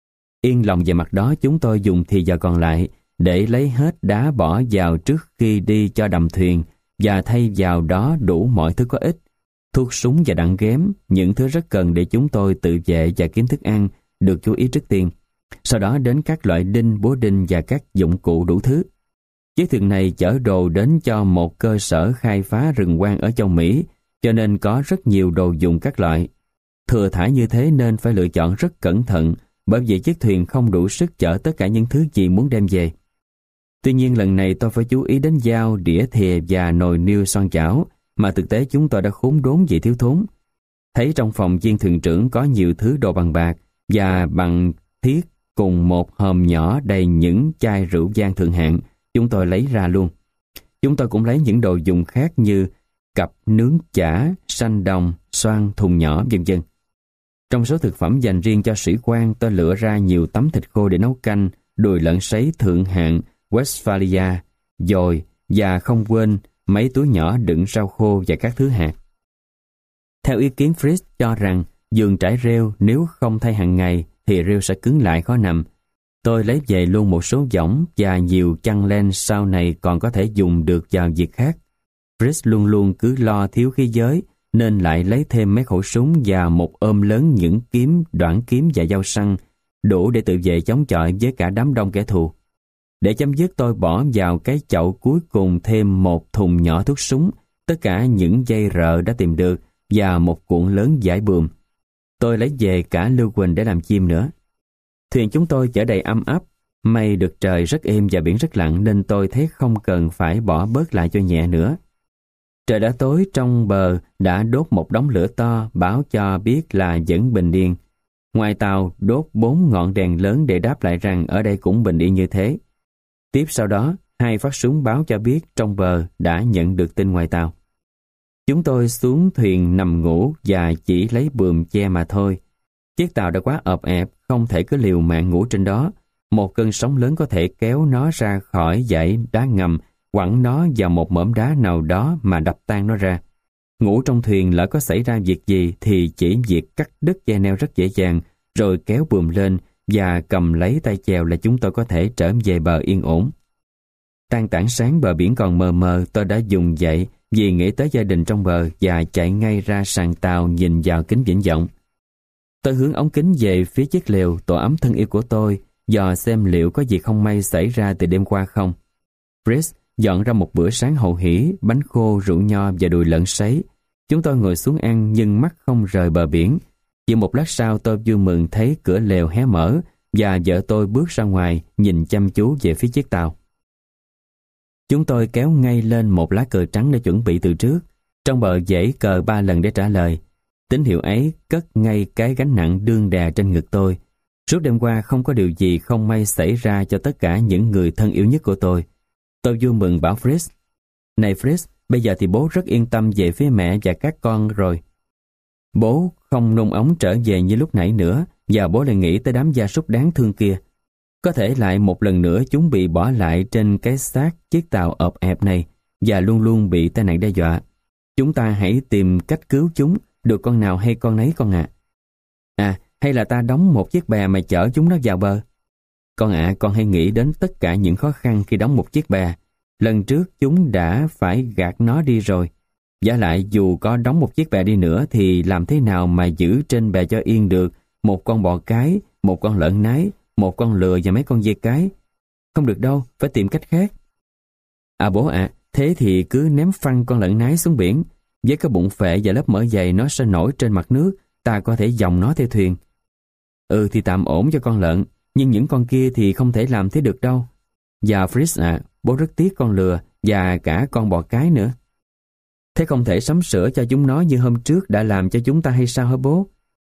Yên lòng về mặt đó, chúng tôi dùng thì giờ còn lại để lấy hết đá bỏ vào trước khi đi cho đầm thuyền và thay vào đó đủ mọi thứ có ích, thuốc súng và đạn ghém, những thứ rất cần để chúng tôi tự vệ và kiếm thức ăn, được chú ý trước tiên. Sau đó đến các loại đinh, búa đinh và các dụng cụ đủ thứ. Chiếc thuyền này chở đồ đến cho một cơ sở khai phá rừng hoang ở châu Mỹ, cho nên có rất nhiều đồ dùng các loại. Thừa thãi như thế nên phải lựa chọn rất cẩn thận, bởi vì chiếc thuyền không đủ sức chở tất cả những thứ gì muốn đem về. Tuy nhiên lần này tôi phải chú ý đến dao, đĩa thìa và nồi niêu son chảo, mà thực tế chúng tôi đã khốn đốn vì thiếu thốn. Thấy trong phòng viên thuyền trưởng có nhiều thứ đồ bằng bạc và bằng thiết cùng một hòm nhỏ đầy những chai rượu vang thượng hạng, chúng tôi lấy ra luôn. Chúng tôi cũng lấy những đồ dùng khác như cặp nướng chả, sanh đồng, xoan, thùng nhỏ, vân vân. Trong số thực phẩm dành riêng cho sĩ quan, tôi lựa ra nhiều tấm thịt khô để nấu canh, đùi lợn sấy thượng hạng Westphalia, dồi và không quên mấy túi nhỏ đựng rau khô và các thứ hạt. Theo ý kiến, Fritz cho rằng giường trải rêu nếu không thay hàng ngày thì rêu sẽ cứng lại khó nằm. Tôi lấy về luôn một số võng và nhiều chăn len sau này còn có thể dùng được vào việc khác. Fritz luôn luôn cứ lo thiếu khí giới nên lại lấy thêm mấy khẩu súng và một ôm lớn những kiếm, đoạn kiếm và dao săn, đủ để tự vệ chống chọi với cả đám đông kẻ thù. Để chấm dứt, tôi bỏ vào cái chậu cuối cùng thêm một thùng nhỏ thuốc súng, tất cả những dây rợ đã tìm được và một cuộn lớn dải buồm. Tôi lấy về cả lưu huỳnh để làm chim nữa. Thuyền chúng tôi chở đầy âm ấp, mây được trời rất êm và biển rất lặng nên tôi thấy không cần phải bỏ bớt lại cho nhẹ nữa. Trời đã tối, trong bờ đã đốt một đống lửa to báo cho biết là vẫn bình yên. Ngoài tàu đốt bốn ngọn đèn lớn để đáp lại rằng ở đây cũng bình yên như thế. Tiếp sau đó, hai phát súng báo cho biết trong bờ đã nhận được tin ngoài tàu. Chúng tôi xuống thuyền nằm ngủ và chỉ lấy buồm che mà thôi. Chiếc tàu đã quá ợp ẹp, không thể cứ liều mạng ngủ trên đó. Một cơn sóng lớn có thể kéo nó ra khỏi dãy đá ngầm, quẳng nó vào một mỏm đá nào đó mà đập tan nó ra. Ngủ trong thuyền lỡ có xảy ra việc gì thì chỉ việc cắt đứt dây neo rất dễ dàng, rồi kéo buồm lên và cầm lấy tay chèo là chúng tôi có thể trở về bờ yên ổn. Tan tảng sáng bờ biển còn mờ mờ, tôi đã dùng dậy vì nghĩ tới gia đình trong bờ và chạy ngay ra sàn tàu nhìn vào kính viễn vọng. Tôi hướng ống kính về phía chiếc lều tổ ấm thân yêu của tôi, dò xem liệu có gì không may xảy ra từ đêm qua không. Fritz dọn ra một bữa sáng hậu hỉ, bánh khô, rượu nho và đùi lợn sấy. Chúng tôi ngồi xuống ăn nhưng mắt không rời bờ biển. Chỉ một lát sau tôi vui mừng thấy cửa lều hé mở và vợ tôi bước ra ngoài nhìn chăm chú về phía chiếc tàu. Chúng tôi kéo ngay lên một lá cờ trắng để chuẩn bị từ trước. Trong bờ giãy cờ ba lần để trả lời. Tín hiệu ấy cất ngay cái gánh nặng đương đè trên ngực tôi. Suốt đêm qua không có điều gì không may xảy ra cho tất cả những người thân yêu nhất của tôi. Tôi vui mừng bảo Fritz: "Này Fritz, bây giờ thì bố rất yên tâm về phía mẹ và các con rồi. Bố không nôn ống trở về như lúc nãy nữa, và bố lại nghĩ tới đám gia súc đáng thương kia. Có thể lại một lần nữa chúng bị bỏ lại trên cái xác chiếc tàu ộp ẹp này và luôn luôn bị tai nạn đe dọa. Chúng ta hãy tìm cách cứu chúng, được con nào hay con nấy con ạ." À, hay là ta đóng một chiếc bè mà chở chúng nó vào bờ? Con ạ, à, con hãy nghĩ đến tất cả những khó khăn khi đóng một chiếc bè. Lần trước chúng đã phải gạt nó đi rồi. Vả lại dù có đóng một chiếc bè đi nữa thì làm thế nào mà giữ trên bè cho yên được một con bò cái, một con lợn nái, một con lừa và mấy con dê cái? Không được đâu, phải tìm cách khác. À bố ạ, à, thế thì cứ ném phăng con lợn nái xuống biển. Với cái bụng phệ và lớp mỡ dày nó sẽ nổi trên mặt nước, ta có thể dòng nó theo thuyền. Ừ thì tạm ổn cho con lợn, nhưng những con kia thì không thể làm thế được đâu. Và Fritz ạ, à, bố rất tiếc con lừa và cả con bò cái nữa. Thế không thể sắm sửa cho chúng nó như hôm trước đã làm cho chúng ta hay sao hả bố?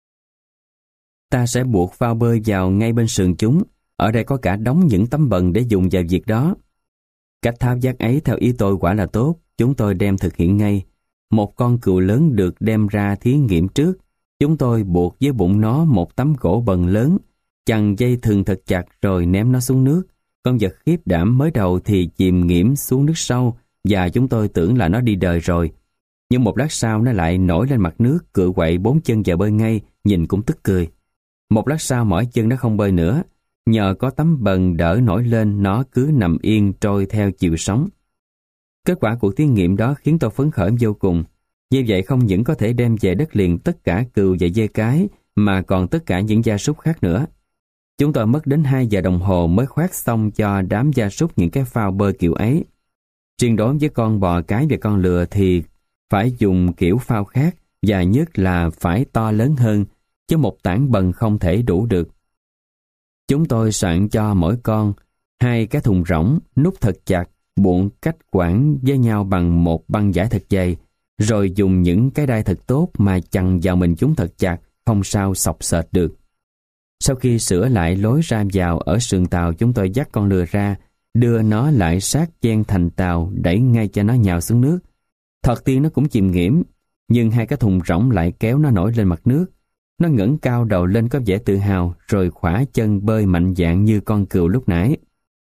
Ta sẽ buộc phao bơi vào ngay bên sườn chúng. Ở đây có cả đống những tấm bần để dùng vào việc đó. Cách tháo vát ấy theo ý tôi quả là tốt. Chúng tôi đem thực hiện ngay. Một con cừu lớn được đem ra thí nghiệm trước. Chúng tôi buộc với bụng nó một tấm gỗ bần lớn, chằng dây thừng thật chặt rồi ném nó xuống nước. Con vật khiếp đảm mới đầu thì chìm nghiễm xuống nước sâu và chúng tôi tưởng là nó đi đời rồi. Nhưng một lát sau nó lại nổi lên mặt nước, cựa quậy bốn chân và bơi ngay, nhìn cũng tức cười. Một lát sau mỏi chân nó không bơi nữa. Nhờ có tấm bần đỡ nổi lên, nó cứ nằm yên trôi theo chiều sóng. Kết quả cuộc thí nghiệm đó khiến tôi phấn khởi vô cùng. Như vậy không những có thể đem về đất liền tất cả cừu và dê cái, mà còn tất cả những gia súc khác nữa. Chúng tôi mất đến hai giờ đồng hồ mới khoác xong cho đám gia súc những cái phao bơi kiểu ấy. Riêng đối với con bò cái và con lừa thì phải dùng kiểu phao khác, và nhất là phải to lớn hơn, chứ một tảng bần không thể đủ được. Chúng tôi soạn cho mỗi con hai cái thùng rỗng, nút thật chặt, buộc cách quãng với nhau bằng một băng vải thật dày, rồi dùng những cái đai thật tốt mà chằng vào mình chúng thật chặt, không sao xộc xệch được. Sau khi sửa lại lối ra vào ở sườn tàu, chúng tôi dắt con lừa ra, đưa nó lại sát chen thành tàu, đẩy ngay cho nó nhào xuống nước. Thật tiên nó cũng chìm nghiễm, nhưng hai cái thùng rỗng lại kéo nó nổi lên mặt nước. Nó ngẩng cao đầu lên có vẻ tự hào, rồi khỏa chân bơi mạnh dạn như con cừu lúc nãy.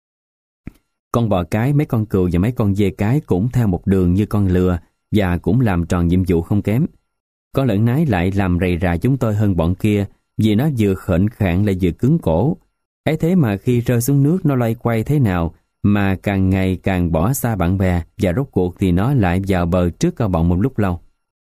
Con bò cái, mấy con cừu và mấy con dê cái cũng theo một đường như con lừa, và cũng làm tròn nhiệm vụ không kém. Con lợn nái lại làm rầy rà chúng tôi hơn bọn kia, vì nó vừa khệnh khạng lại vừa cứng cổ. Ấy thế mà khi rơi xuống nước nó loay quay thế nào, mà càng ngày càng bỏ xa bạn bè, và rốt cuộc thì nó lại vào bờ trước cả bọn một lúc lâu.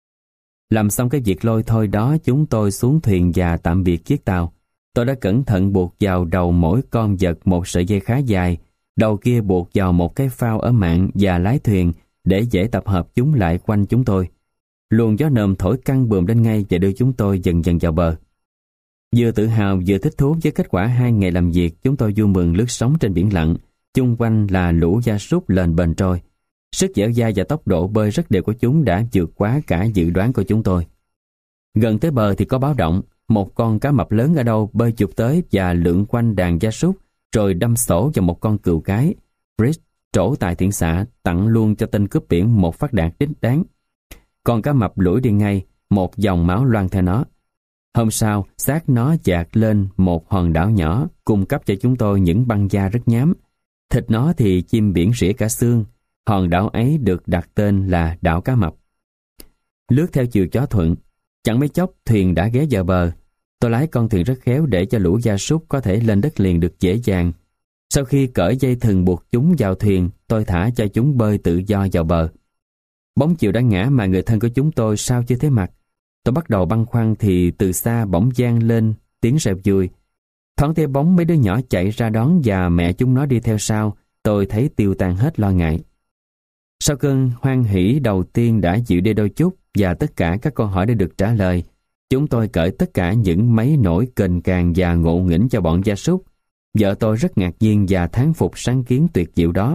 Làm xong cái việc lôi thôi đó, chúng tôi xuống thuyền và tạm biệt chiếc tàu. Tôi đã cẩn thận buộc vào đầu mỗi con vật một sợi dây khá dài, đầu kia buộc vào một cái phao ở mạn và lái thuyền để dễ tập hợp chúng lại quanh chúng tôi. Luồng gió nồm thổi căng bườm lên ngay và đưa chúng tôi dần dần vào bờ. Vừa tự hào vừa thích thú với kết quả hai ngày làm việc, chúng tôi vui mừng lướt sóng trên biển lặng. Chung quanh là lũ gia súc lên bền trôi. Sức dẻo dai và tốc độ bơi rất đều của chúng đã vượt quá cả dự đoán của chúng tôi. Gần tới bờ thì có báo động, một con cá mập lớn ở đâu bơi chụp tới và lượn quanh đàn gia súc, rồi đâm sổ vào một con cừu cái. Fritz trổ tài thiện xạ tặng luôn cho tên cướp biển một phát đạn đích đáng. Con cá mập lủi đi ngay, một dòng máu loang theo nó. Hôm sau, xác nó chạc lên một hòn đảo nhỏ, cung cấp cho chúng tôi những băng da rất nhám. Thịt nó thì chim biển rỉa cả xương. Hòn đảo ấy được đặt tên là đảo cá mập. Lướt theo chiều gió thuận, chẳng mấy chốc thuyền đã ghé vào bờ. Tôi lái con thuyền rất khéo để cho lũ gia súc có thể lên đất liền được dễ dàng. Sau khi cởi dây thừng buộc chúng vào thuyền, tôi thả cho chúng bơi tự do vào bờ. Bóng chiều đã ngã mà người thân của chúng tôi sao chưa thấy mặt. Tôi bắt đầu băn khoăn thì từ xa bỗng vang lên tiếng reo vui. Thoáng thấy bóng mấy đứa nhỏ chạy ra đón và mẹ chúng nó đi theo sau, tôi thấy tiêu tan hết lo ngại. Sau cơn hoan hỉ đầu tiên đã dịu đi đôi chút và tất cả các câu hỏi đã được trả lời, chúng tôi cởi tất cả những mấy nỗi kềnh càng và ngộ nghĩnh cho bọn gia súc. Vợ tôi rất ngạc nhiên và thán phục sáng kiến tuyệt diệu đó.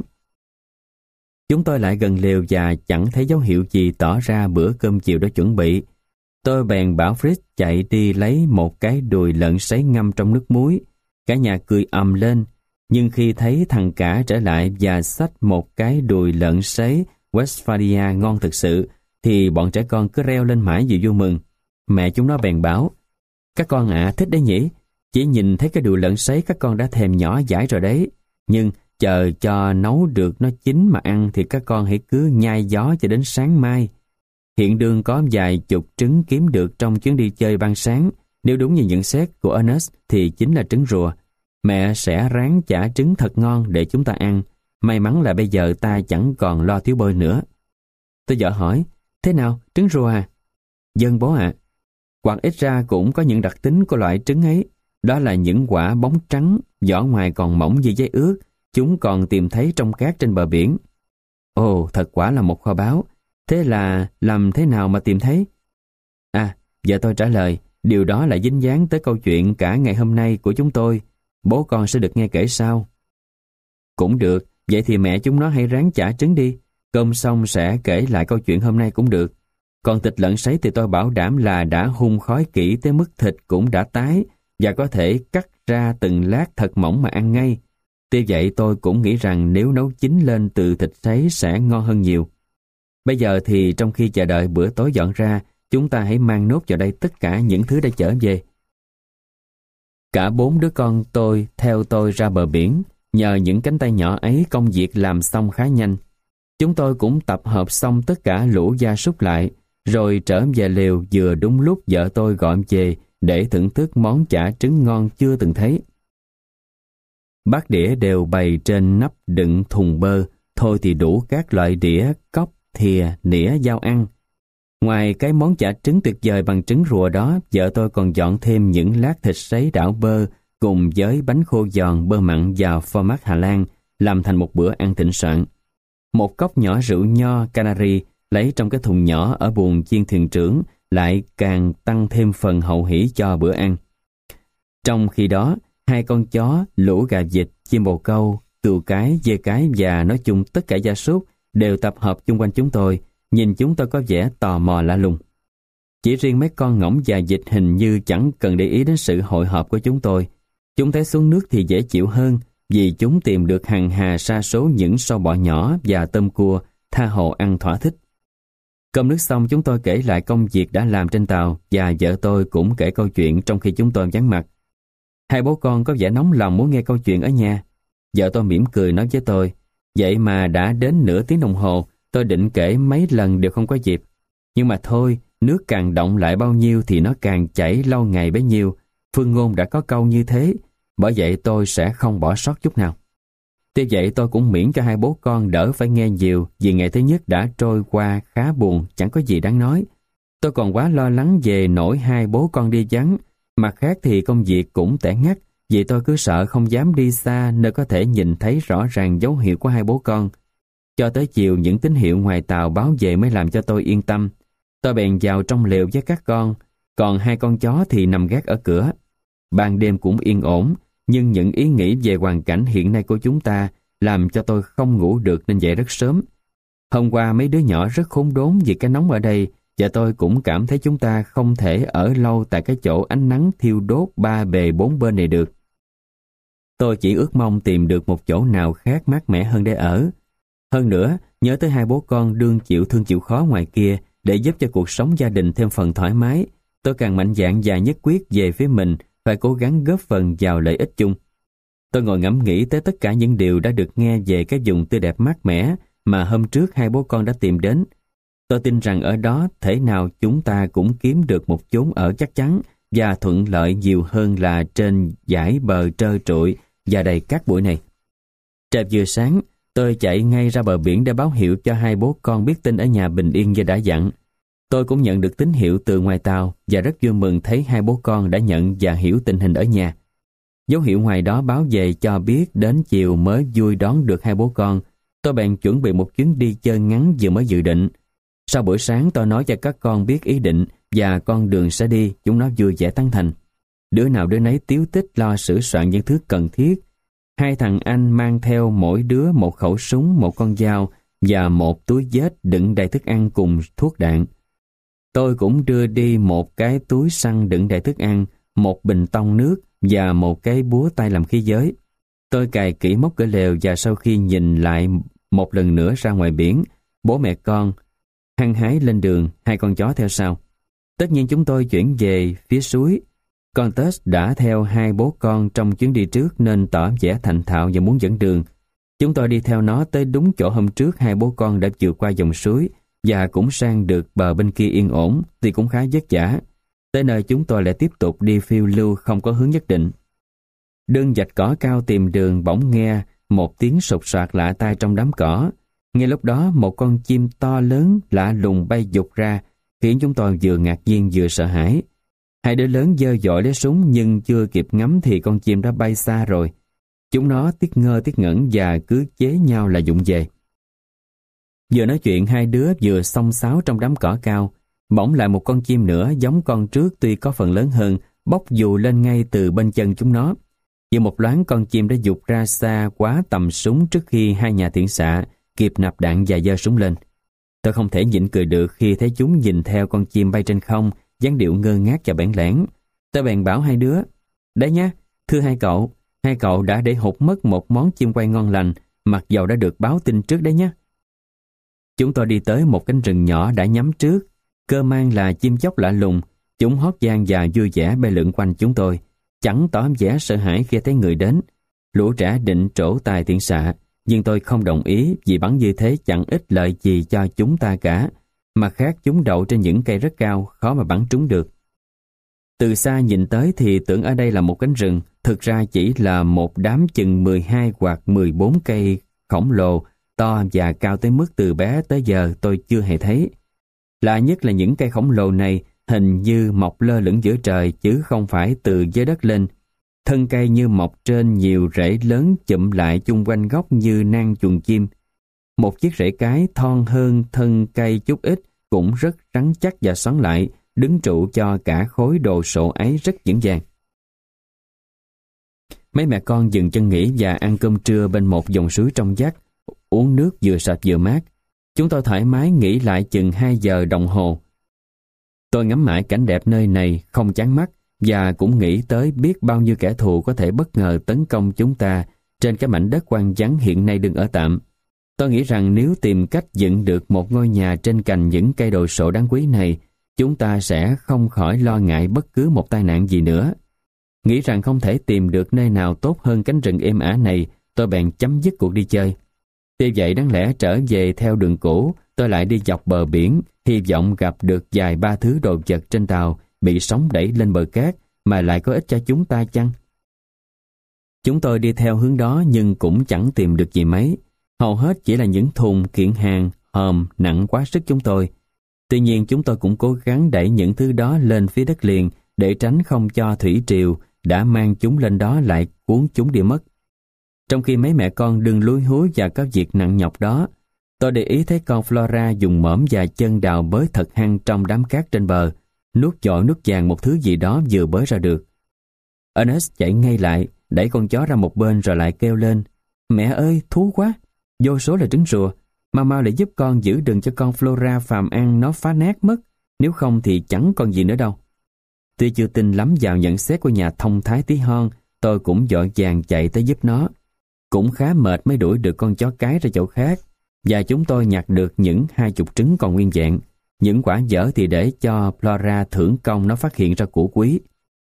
Chúng tôi lại gần lều và chẳng thấy dấu hiệu gì tỏ ra bữa cơm chiều đã chuẩn bị. Tôi bèn bảo Fritz chạy đi lấy một cái đùi lợn sấy ngâm trong nước muối. Cả nhà cười ầm lên, nhưng khi thấy thằng cả trở lại và xách một cái đùi lợn sấy Westphalia ngon thực sự, thì bọn trẻ con cứ reo lên mãi vì vui mừng. Mẹ chúng nó bèn bảo, các con ạ, à, thích đấy nhỉ? Chỉ nhìn thấy cái đùi lợn sấy các con đã thèm nhỏ dãi rồi đấy. Nhưng chờ cho nấu được nó chín mà ăn thì các con hãy cứ nhai gió cho đến sáng mai. Hiện đương có vài chục trứng kiếm được trong chuyến đi chơi ban sáng. Nếu đúng như nhận xét của Ernest thì chính là trứng rùa. Mẹ sẽ ráng chả trứng thật ngon để chúng ta ăn. May mắn là bây giờ ta chẳng còn lo thiếu bơi nữa. Tôi vợ hỏi, Thế nào, trứng rùa à? Dân bố ạ. À. Hoặc ít ra cũng có những đặc tính của loại trứng ấy. Đó là những quả bóng trắng, vỏ ngoài còn mỏng như giấy ướt. Chúng còn tìm thấy trong cát trên bờ biển. Ồ, thật quả là một kho báu. Thế là làm thế nào mà tìm thấy? À, vợ tôi trả lời, điều đó lại dính dáng tới câu chuyện cả ngày hôm nay của chúng tôi. Bố con sẽ được nghe kể sau. Cũng được, vậy thì mẹ chúng nó hãy ráng chả trứng đi. Cơm xong sẽ kể lại câu chuyện hôm nay cũng được. Còn thịt lợn sấy thì tôi bảo đảm là đã hun khói kỹ tới mức thịt cũng đã tái và có thể cắt ra từng lát thật mỏng mà ăn ngay. Tuy vậy tôi cũng nghĩ rằng nếu nấu chín lên từ thịt sấy sẽ ngon hơn nhiều. Bây giờ thì trong khi chờ đợi bữa tối dọn ra, chúng ta hãy mang nốt vào đây tất cả những thứ đã chở về. Cả bốn đứa con tôi theo tôi ra bờ biển. Nhờ những cánh tay nhỏ ấy công việc làm xong khá nhanh. Chúng tôi cũng tập hợp xong tất cả lũ gia súc lại, rồi trở về lều vừa đúng lúc vợ tôi gọi về để thưởng thức món chả trứng ngon chưa từng thấy. Bát đĩa đều bày trên nắp đựng thùng bơ, thôi thì đủ các loại đĩa, cốc, thìa, nĩa, dao ăn. Ngoài cái món chả trứng tuyệt vời bằng trứng rùa đó, vợ tôi còn dọn thêm những lát thịt sấy đảo bơ cùng với bánh khô giòn, bơ mặn và phô mát Hà Lan, làm thành một bữa ăn thịnh soạn. Một cốc nhỏ rượu nho Canary lấy trong cái thùng nhỏ ở buồng chiên thuyền trưởng lại càng tăng thêm phần hậu hỷ cho bữa ăn. Trong khi đó, hai con chó, lũ gà vịt, chim bồ câu, cừu cái, dê cái và nói chung tất cả gia súc đều tập hợp chung quanh chúng tôi, nhìn chúng tôi có vẻ tò mò lạ lùng. Chỉ riêng mấy con ngỗng và vịt hình như chẳng cần để ý đến sự hội họp của chúng tôi. Chúng thấy xuống nước thì dễ chịu hơn vì chúng tìm được hằng hà sa số những sâu bọ nhỏ và tôm cua, tha hồ ăn thỏa thích. Cơm nước xong chúng tôi kể lại công việc đã làm trên tàu và vợ tôi cũng kể câu chuyện trong khi chúng tôi vắng mặt. Hai bố con có vẻ nóng lòng muốn nghe câu chuyện ở nhà. Vợ tôi mỉm cười nói với tôi, vậy mà đã đến nửa tiếng đồng hồ, tôi định kể mấy lần đều không có dịp. Nhưng mà thôi, nước càng động lại bao nhiêu thì nó càng chảy lâu ngày bấy nhiêu. Phương ngôn đã có câu như thế, bởi vậy tôi sẽ không bỏ sót chút nào. Tuy vậy tôi cũng miễn cho hai bố con đỡ phải nghe nhiều vì ngày thứ nhất đã trôi qua khá buồn, chẳng có gì đáng nói. Tôi còn quá lo lắng về nỗi hai bố con đi vắng, mặt khác thì công việc cũng tẻ ngắt vì tôi cứ sợ không dám đi xa nơi có thể nhìn thấy rõ ràng dấu hiệu của hai bố con. Cho tới chiều những tín hiệu ngoài tàu báo về mới làm cho tôi yên tâm. Tôi bèn vào trong lều với các con, còn hai con chó thì nằm gác ở cửa. Ban đêm cũng yên ổn, nhưng những ý nghĩ về hoàn cảnh hiện nay của chúng ta làm cho tôi không ngủ được nên dậy rất sớm. Hôm qua mấy đứa nhỏ rất khốn đốn vì cái nóng ở đây và tôi cũng cảm thấy chúng ta không thể ở lâu tại cái chỗ ánh nắng thiêu đốt ba bề bốn bên này được. Tôi chỉ ước mong tìm được một chỗ nào khác mát mẻ hơn để ở. Hơn nữa, nhớ tới hai bố con đương chịu thương chịu khó ngoài kia để giúp cho cuộc sống gia đình thêm phần thoải mái, tôi càng mạnh dạn và nhất quyết về phía mình phải cố gắng góp phần vào lợi ích chung. Tôi ngồi ngẫm nghĩ tới tất cả những điều đã được nghe về cái vùng tươi đẹp mát mẻ mà hôm trước hai bố con đã tìm đến. Tôi tin rằng ở đó thể nào chúng ta cũng kiếm được một chốn ở chắc chắn và thuận lợi nhiều hơn là trên dải bờ trơ trụi và đầy cát bụi này. Trời vừa sáng, tôi chạy ngay ra bờ biển để báo hiệu cho hai bố con biết tin ở nhà bình yên như đã dặn. Tôi cũng nhận được tín hiệu từ ngoài tàu và rất vui mừng thấy hai bố con đã nhận và hiểu tình hình ở nhà. Dấu hiệu ngoài đó báo về cho biết đến chiều mới vui đón được hai bố con. Tôi bèn chuẩn bị một chuyến đi chơi ngắn vừa mới dự định. Sau buổi sáng tôi nói cho các con biết ý định và con đường sẽ đi, chúng nó vui vẻ tán thành. Đứa nào đứa nấy tíu tích lo sửa soạn những thứ cần thiết. Hai thằng anh mang theo mỗi đứa một khẩu súng, một con dao và một túi vết đựng đầy thức ăn cùng thuốc đạn. Tôi cũng đưa đi một cái túi xăng đựng đầy thức ăn, một bình tông nước và một cái búa tay làm khí giới. Tôi cài kỹ móc cửa lều và sau khi nhìn lại một lần nữa ra ngoài biển, bố mẹ con hăng hái lên đường, hai con chó theo sau. Tất nhiên chúng tôi chuyển về phía suối. Con Tess đã theo hai bố con trong chuyến đi trước nên tỏ vẻ thành thạo và muốn dẫn đường. Chúng tôi đi theo nó tới đúng chỗ hôm trước hai bố con đã vượt qua dòng suối và cũng sang được bờ bên kia yên ổn thì cũng khá vất vả. Tới nơi chúng tôi lại tiếp tục đi phiêu lưu không có hướng nhất định. Đương vạch cỏ cao tìm đường bỗng nghe một tiếng sột soạt lạ tai trong đám cỏ. Ngay lúc đó một con chim to lớn lạ lùng bay vụt ra, khiến chúng tôi vừa ngạc nhiên vừa sợ hãi. Hai đứa lớn giơ dội lấy súng nhưng chưa kịp ngắm thì con chim đã bay xa rồi. Chúng nó tiếc ngơ tiếc ngẩn và cứ chế nhau là vụng về. Vừa nói chuyện hai đứa vừa xông xáo trong đám cỏ cao, bỗng lại một con chim nữa giống con trước tuy có phần lớn hơn, bốc dù lên ngay từ bên chân chúng nó. Vừa một loáng con chim đã vụt ra xa quá tầm súng trước khi hai nhà thiện xạ kịp nạp đạn và giơ súng lên. Tôi không thể nhịn cười được khi thấy chúng nhìn theo con chim bay trên không, dáng điệu ngơ ngác và bẽn lẽn. Tôi bèn bảo hai đứa, đấy nhá, thưa hai cậu, hai cậu đã để hụt mất một món chim quay ngon lành, mặc dầu đã được báo tin trước đấy nhé. Chúng tôi đi tới một cánh rừng nhỏ đã nhắm trước, cơ man là chim chóc lạ lùng, chúng hót vang và vui vẻ bay lượn quanh chúng tôi, chẳng tỏ vẻ sợ hãi khi thấy người đến. Lũ trẻ định trổ tài thiện xạ, nhưng tôi không đồng ý vì bắn như thế chẳng ích lợi gì cho chúng ta cả. Mặt khác chúng đậu trên những cây rất cao, khó mà bắn trúng được. Từ xa nhìn tới thì tưởng ở đây là một cánh rừng, thực ra chỉ là một đám chừng mười hai hoặc mười bốn cây khổng lồ, to và cao tới mức từ bé tới giờ tôi chưa hề thấy. Lạ nhất là những cây khổng lồ này hình như mọc lơ lửng giữa trời chứ không phải từ dưới đất lên. Thân cây như mọc trên nhiều rễ lớn chụm lại chung quanh gốc như nang chuồng chim. Một chiếc rễ cái thon hơn thân cây chút ít cũng rất rắn chắc và xoắn lại, đứng trụ cho cả khối đồ sộ ấy rất vững vàng. Mấy mẹ con dừng chân nghỉ và ăn cơm trưa bên một dòng suối trong vắt, uống nước vừa sạch vừa mát. Chúng tôi thoải mái nghỉ lại chừng hai giờ đồng hồ. Tôi ngắm mãi cảnh đẹp nơi này không chán mắt và cũng nghĩ tới biết bao nhiêu kẻ thù có thể bất ngờ tấn công chúng ta trên cái mảnh đất hoang vắng hiện nay đừng ở tạm. Tôi nghĩ rằng nếu tìm cách dựng được một ngôi nhà trên cành những cây đồ sộ đáng quý này, chúng ta sẽ không khỏi lo ngại bất cứ một tai nạn gì nữa. Nghĩ rằng không thể tìm được nơi nào tốt hơn cánh rừng êm ả này, tôi bèn chấm dứt cuộc đi chơi. Tuy vậy đáng lẽ trở về theo đường cũ, tôi lại đi dọc bờ biển, hy vọng gặp được vài ba thứ đồ vật trên tàu bị sóng đẩy lên bờ cát mà lại có ích cho chúng ta chăng? Chúng tôi đi theo hướng đó nhưng cũng chẳng tìm được gì mấy. Hầu hết chỉ là những thùng, kiện hàng, hòm nặng quá sức chúng tôi. Tuy nhiên chúng tôi cũng cố gắng đẩy những thứ đó lên phía đất liền để tránh không cho thủy triều đã mang chúng lên đó lại cuốn chúng đi mất. Trong khi mấy mẹ con đừng lúi húi và có việc nặng nhọc đó, tôi để ý thấy con Flora dùng mõm và chân đào bới thật hăng trong đám cát trên bờ, nuốt dội nuốt vàng một thứ gì đó vừa bới ra được. Ernest chạy ngay lại, đẩy con chó ra một bên rồi lại kêu lên, mẹ ơi, thú quá, vô số là trứng rùa, mau mau lại giúp con giữ đừng cho con Flora phàm ăn nó phá nát mất, nếu không thì chẳng còn gì nữa đâu. Tuy chưa tin lắm vào nhận xét của nhà thông thái tí hon, tôi cũng vội vàng chạy tới giúp nó. Cũng khá mệt mới đuổi được con chó cái ra chỗ khác, và chúng tôi nhặt được những hai chục trứng còn nguyên vẹn. Những quả dở thì để cho Flora thưởng công nó phát hiện ra củ quý.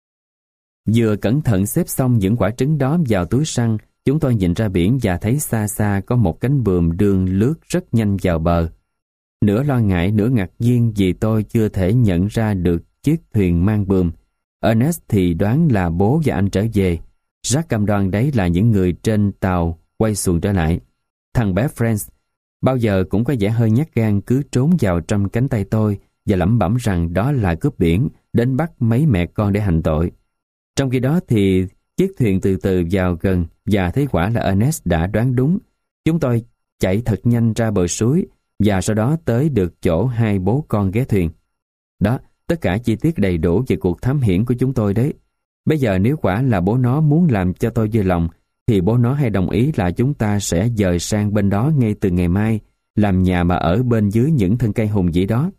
Vừa cẩn thận xếp xong những quả trứng đó vào túi săn, chúng tôi nhìn ra biển và thấy xa xa có một cánh buồm đương lướt rất nhanh vào bờ. Nửa lo ngại nửa ngạc nhiên vì tôi chưa thể nhận ra được chiếc thuyền mang buồm. Ernest thì đoán là bố và anh trở về. Jack cam đoan đấy là những người trên tàu quay xuồng trở lại. Thằng bé Franz bao giờ cũng có vẻ hơi nhát gan cứ trốn vào trong cánh tay tôi và lẩm bẩm rằng đó là cướp biển đến bắt mấy mẹ con để hành tội. Trong khi đó thì chiếc thuyền từ từ vào gần và thấy quả là Ernest đã đoán đúng. Chúng tôi chạy thật nhanh ra bờ suối và sau đó tới được chỗ hai bố con ghé thuyền. Đó, tất cả chi tiết đầy đủ về cuộc thám hiểm của chúng tôi đấy. Bây giờ nếu quả là bố nó muốn làm cho tôi vui lòng, thì bố nó hay đồng ý là chúng ta sẽ dời sang bên đó ngay từ ngày mai, làm nhà mà ở bên dưới những thân cây hùng vĩ đó.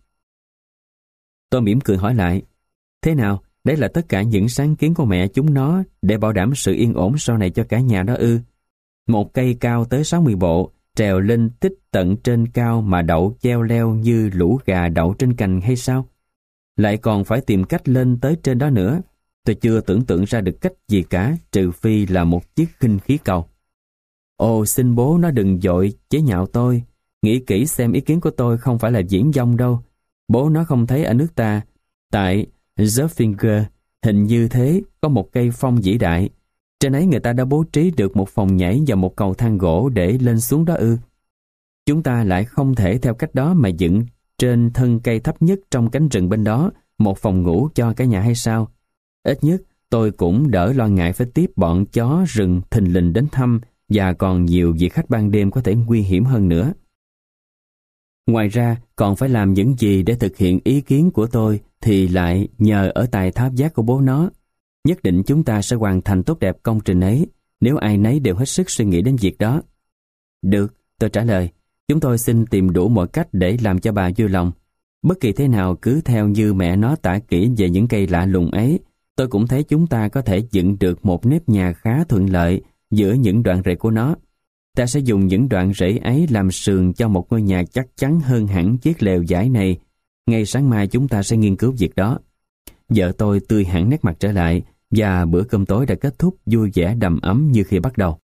Tôi mỉm cười hỏi lại, thế nào, đấy là tất cả những sáng kiến của mẹ chúng nó để bảo đảm sự yên ổn sau này cho cả nhà đó ư? Một cây cao tới sáu mươi bộ, trèo lên tích tận trên cao mà đậu treo leo như lũ gà đậu trên cành hay sao? Lại còn phải tìm cách lên tới trên đó nữa. Tôi chưa tưởng tượng ra được cách gì cả, trừ phi là một chiếc khinh khí cầu. Ồ, xin bố nó đừng vội chế nhạo tôi. Nghĩ kỹ xem ý kiến của tôi không phải là diễn dông đâu. Bố nó không thấy ở nước ta, tại Zerfinger, hình như thế có một cây phong vĩ đại. Trên ấy người ta đã bố trí được một phòng nhảy và một cầu thang gỗ để lên xuống đó ư. chúng ta lại không thể theo cách đó mà dựng trên thân cây thấp nhất trong cánh rừng bên đó một phòng ngủ cho cả nhà hay sao? Ít nhất tôi cũng đỡ lo ngại phải tiếp bọn chó rừng thình lình đến thăm và còn nhiều vị khách ban đêm có thể nguy hiểm hơn nữa. Ngoài ra, còn phải làm những gì để thực hiện ý kiến của tôi thì lại nhờ ở tài tháo vát của bố nó. Nhất định chúng ta sẽ hoàn thành tốt đẹp công trình ấy nếu ai nấy đều hết sức suy nghĩ đến việc đó. Được, tôi trả lời. Chúng tôi xin tìm đủ mọi cách để làm cho bà vui lòng. Bất kỳ thế nào cứ theo như mẹ nó tả kỹ về những cây lạ lùng ấy, tôi cũng thấy chúng ta có thể dựng được một nếp nhà khá thuận lợi giữa những đoạn rễ của nó. Ta sẽ dùng những đoạn rễ ấy làm sườn cho một ngôi nhà chắc chắn hơn hẳn chiếc lều vải này. Ngay sáng mai chúng ta sẽ nghiên cứu việc đó. Vợ tôi tươi hẳn nét mặt trở lại và bữa cơm tối đã kết thúc vui vẻ đầm ấm như khi bắt đầu.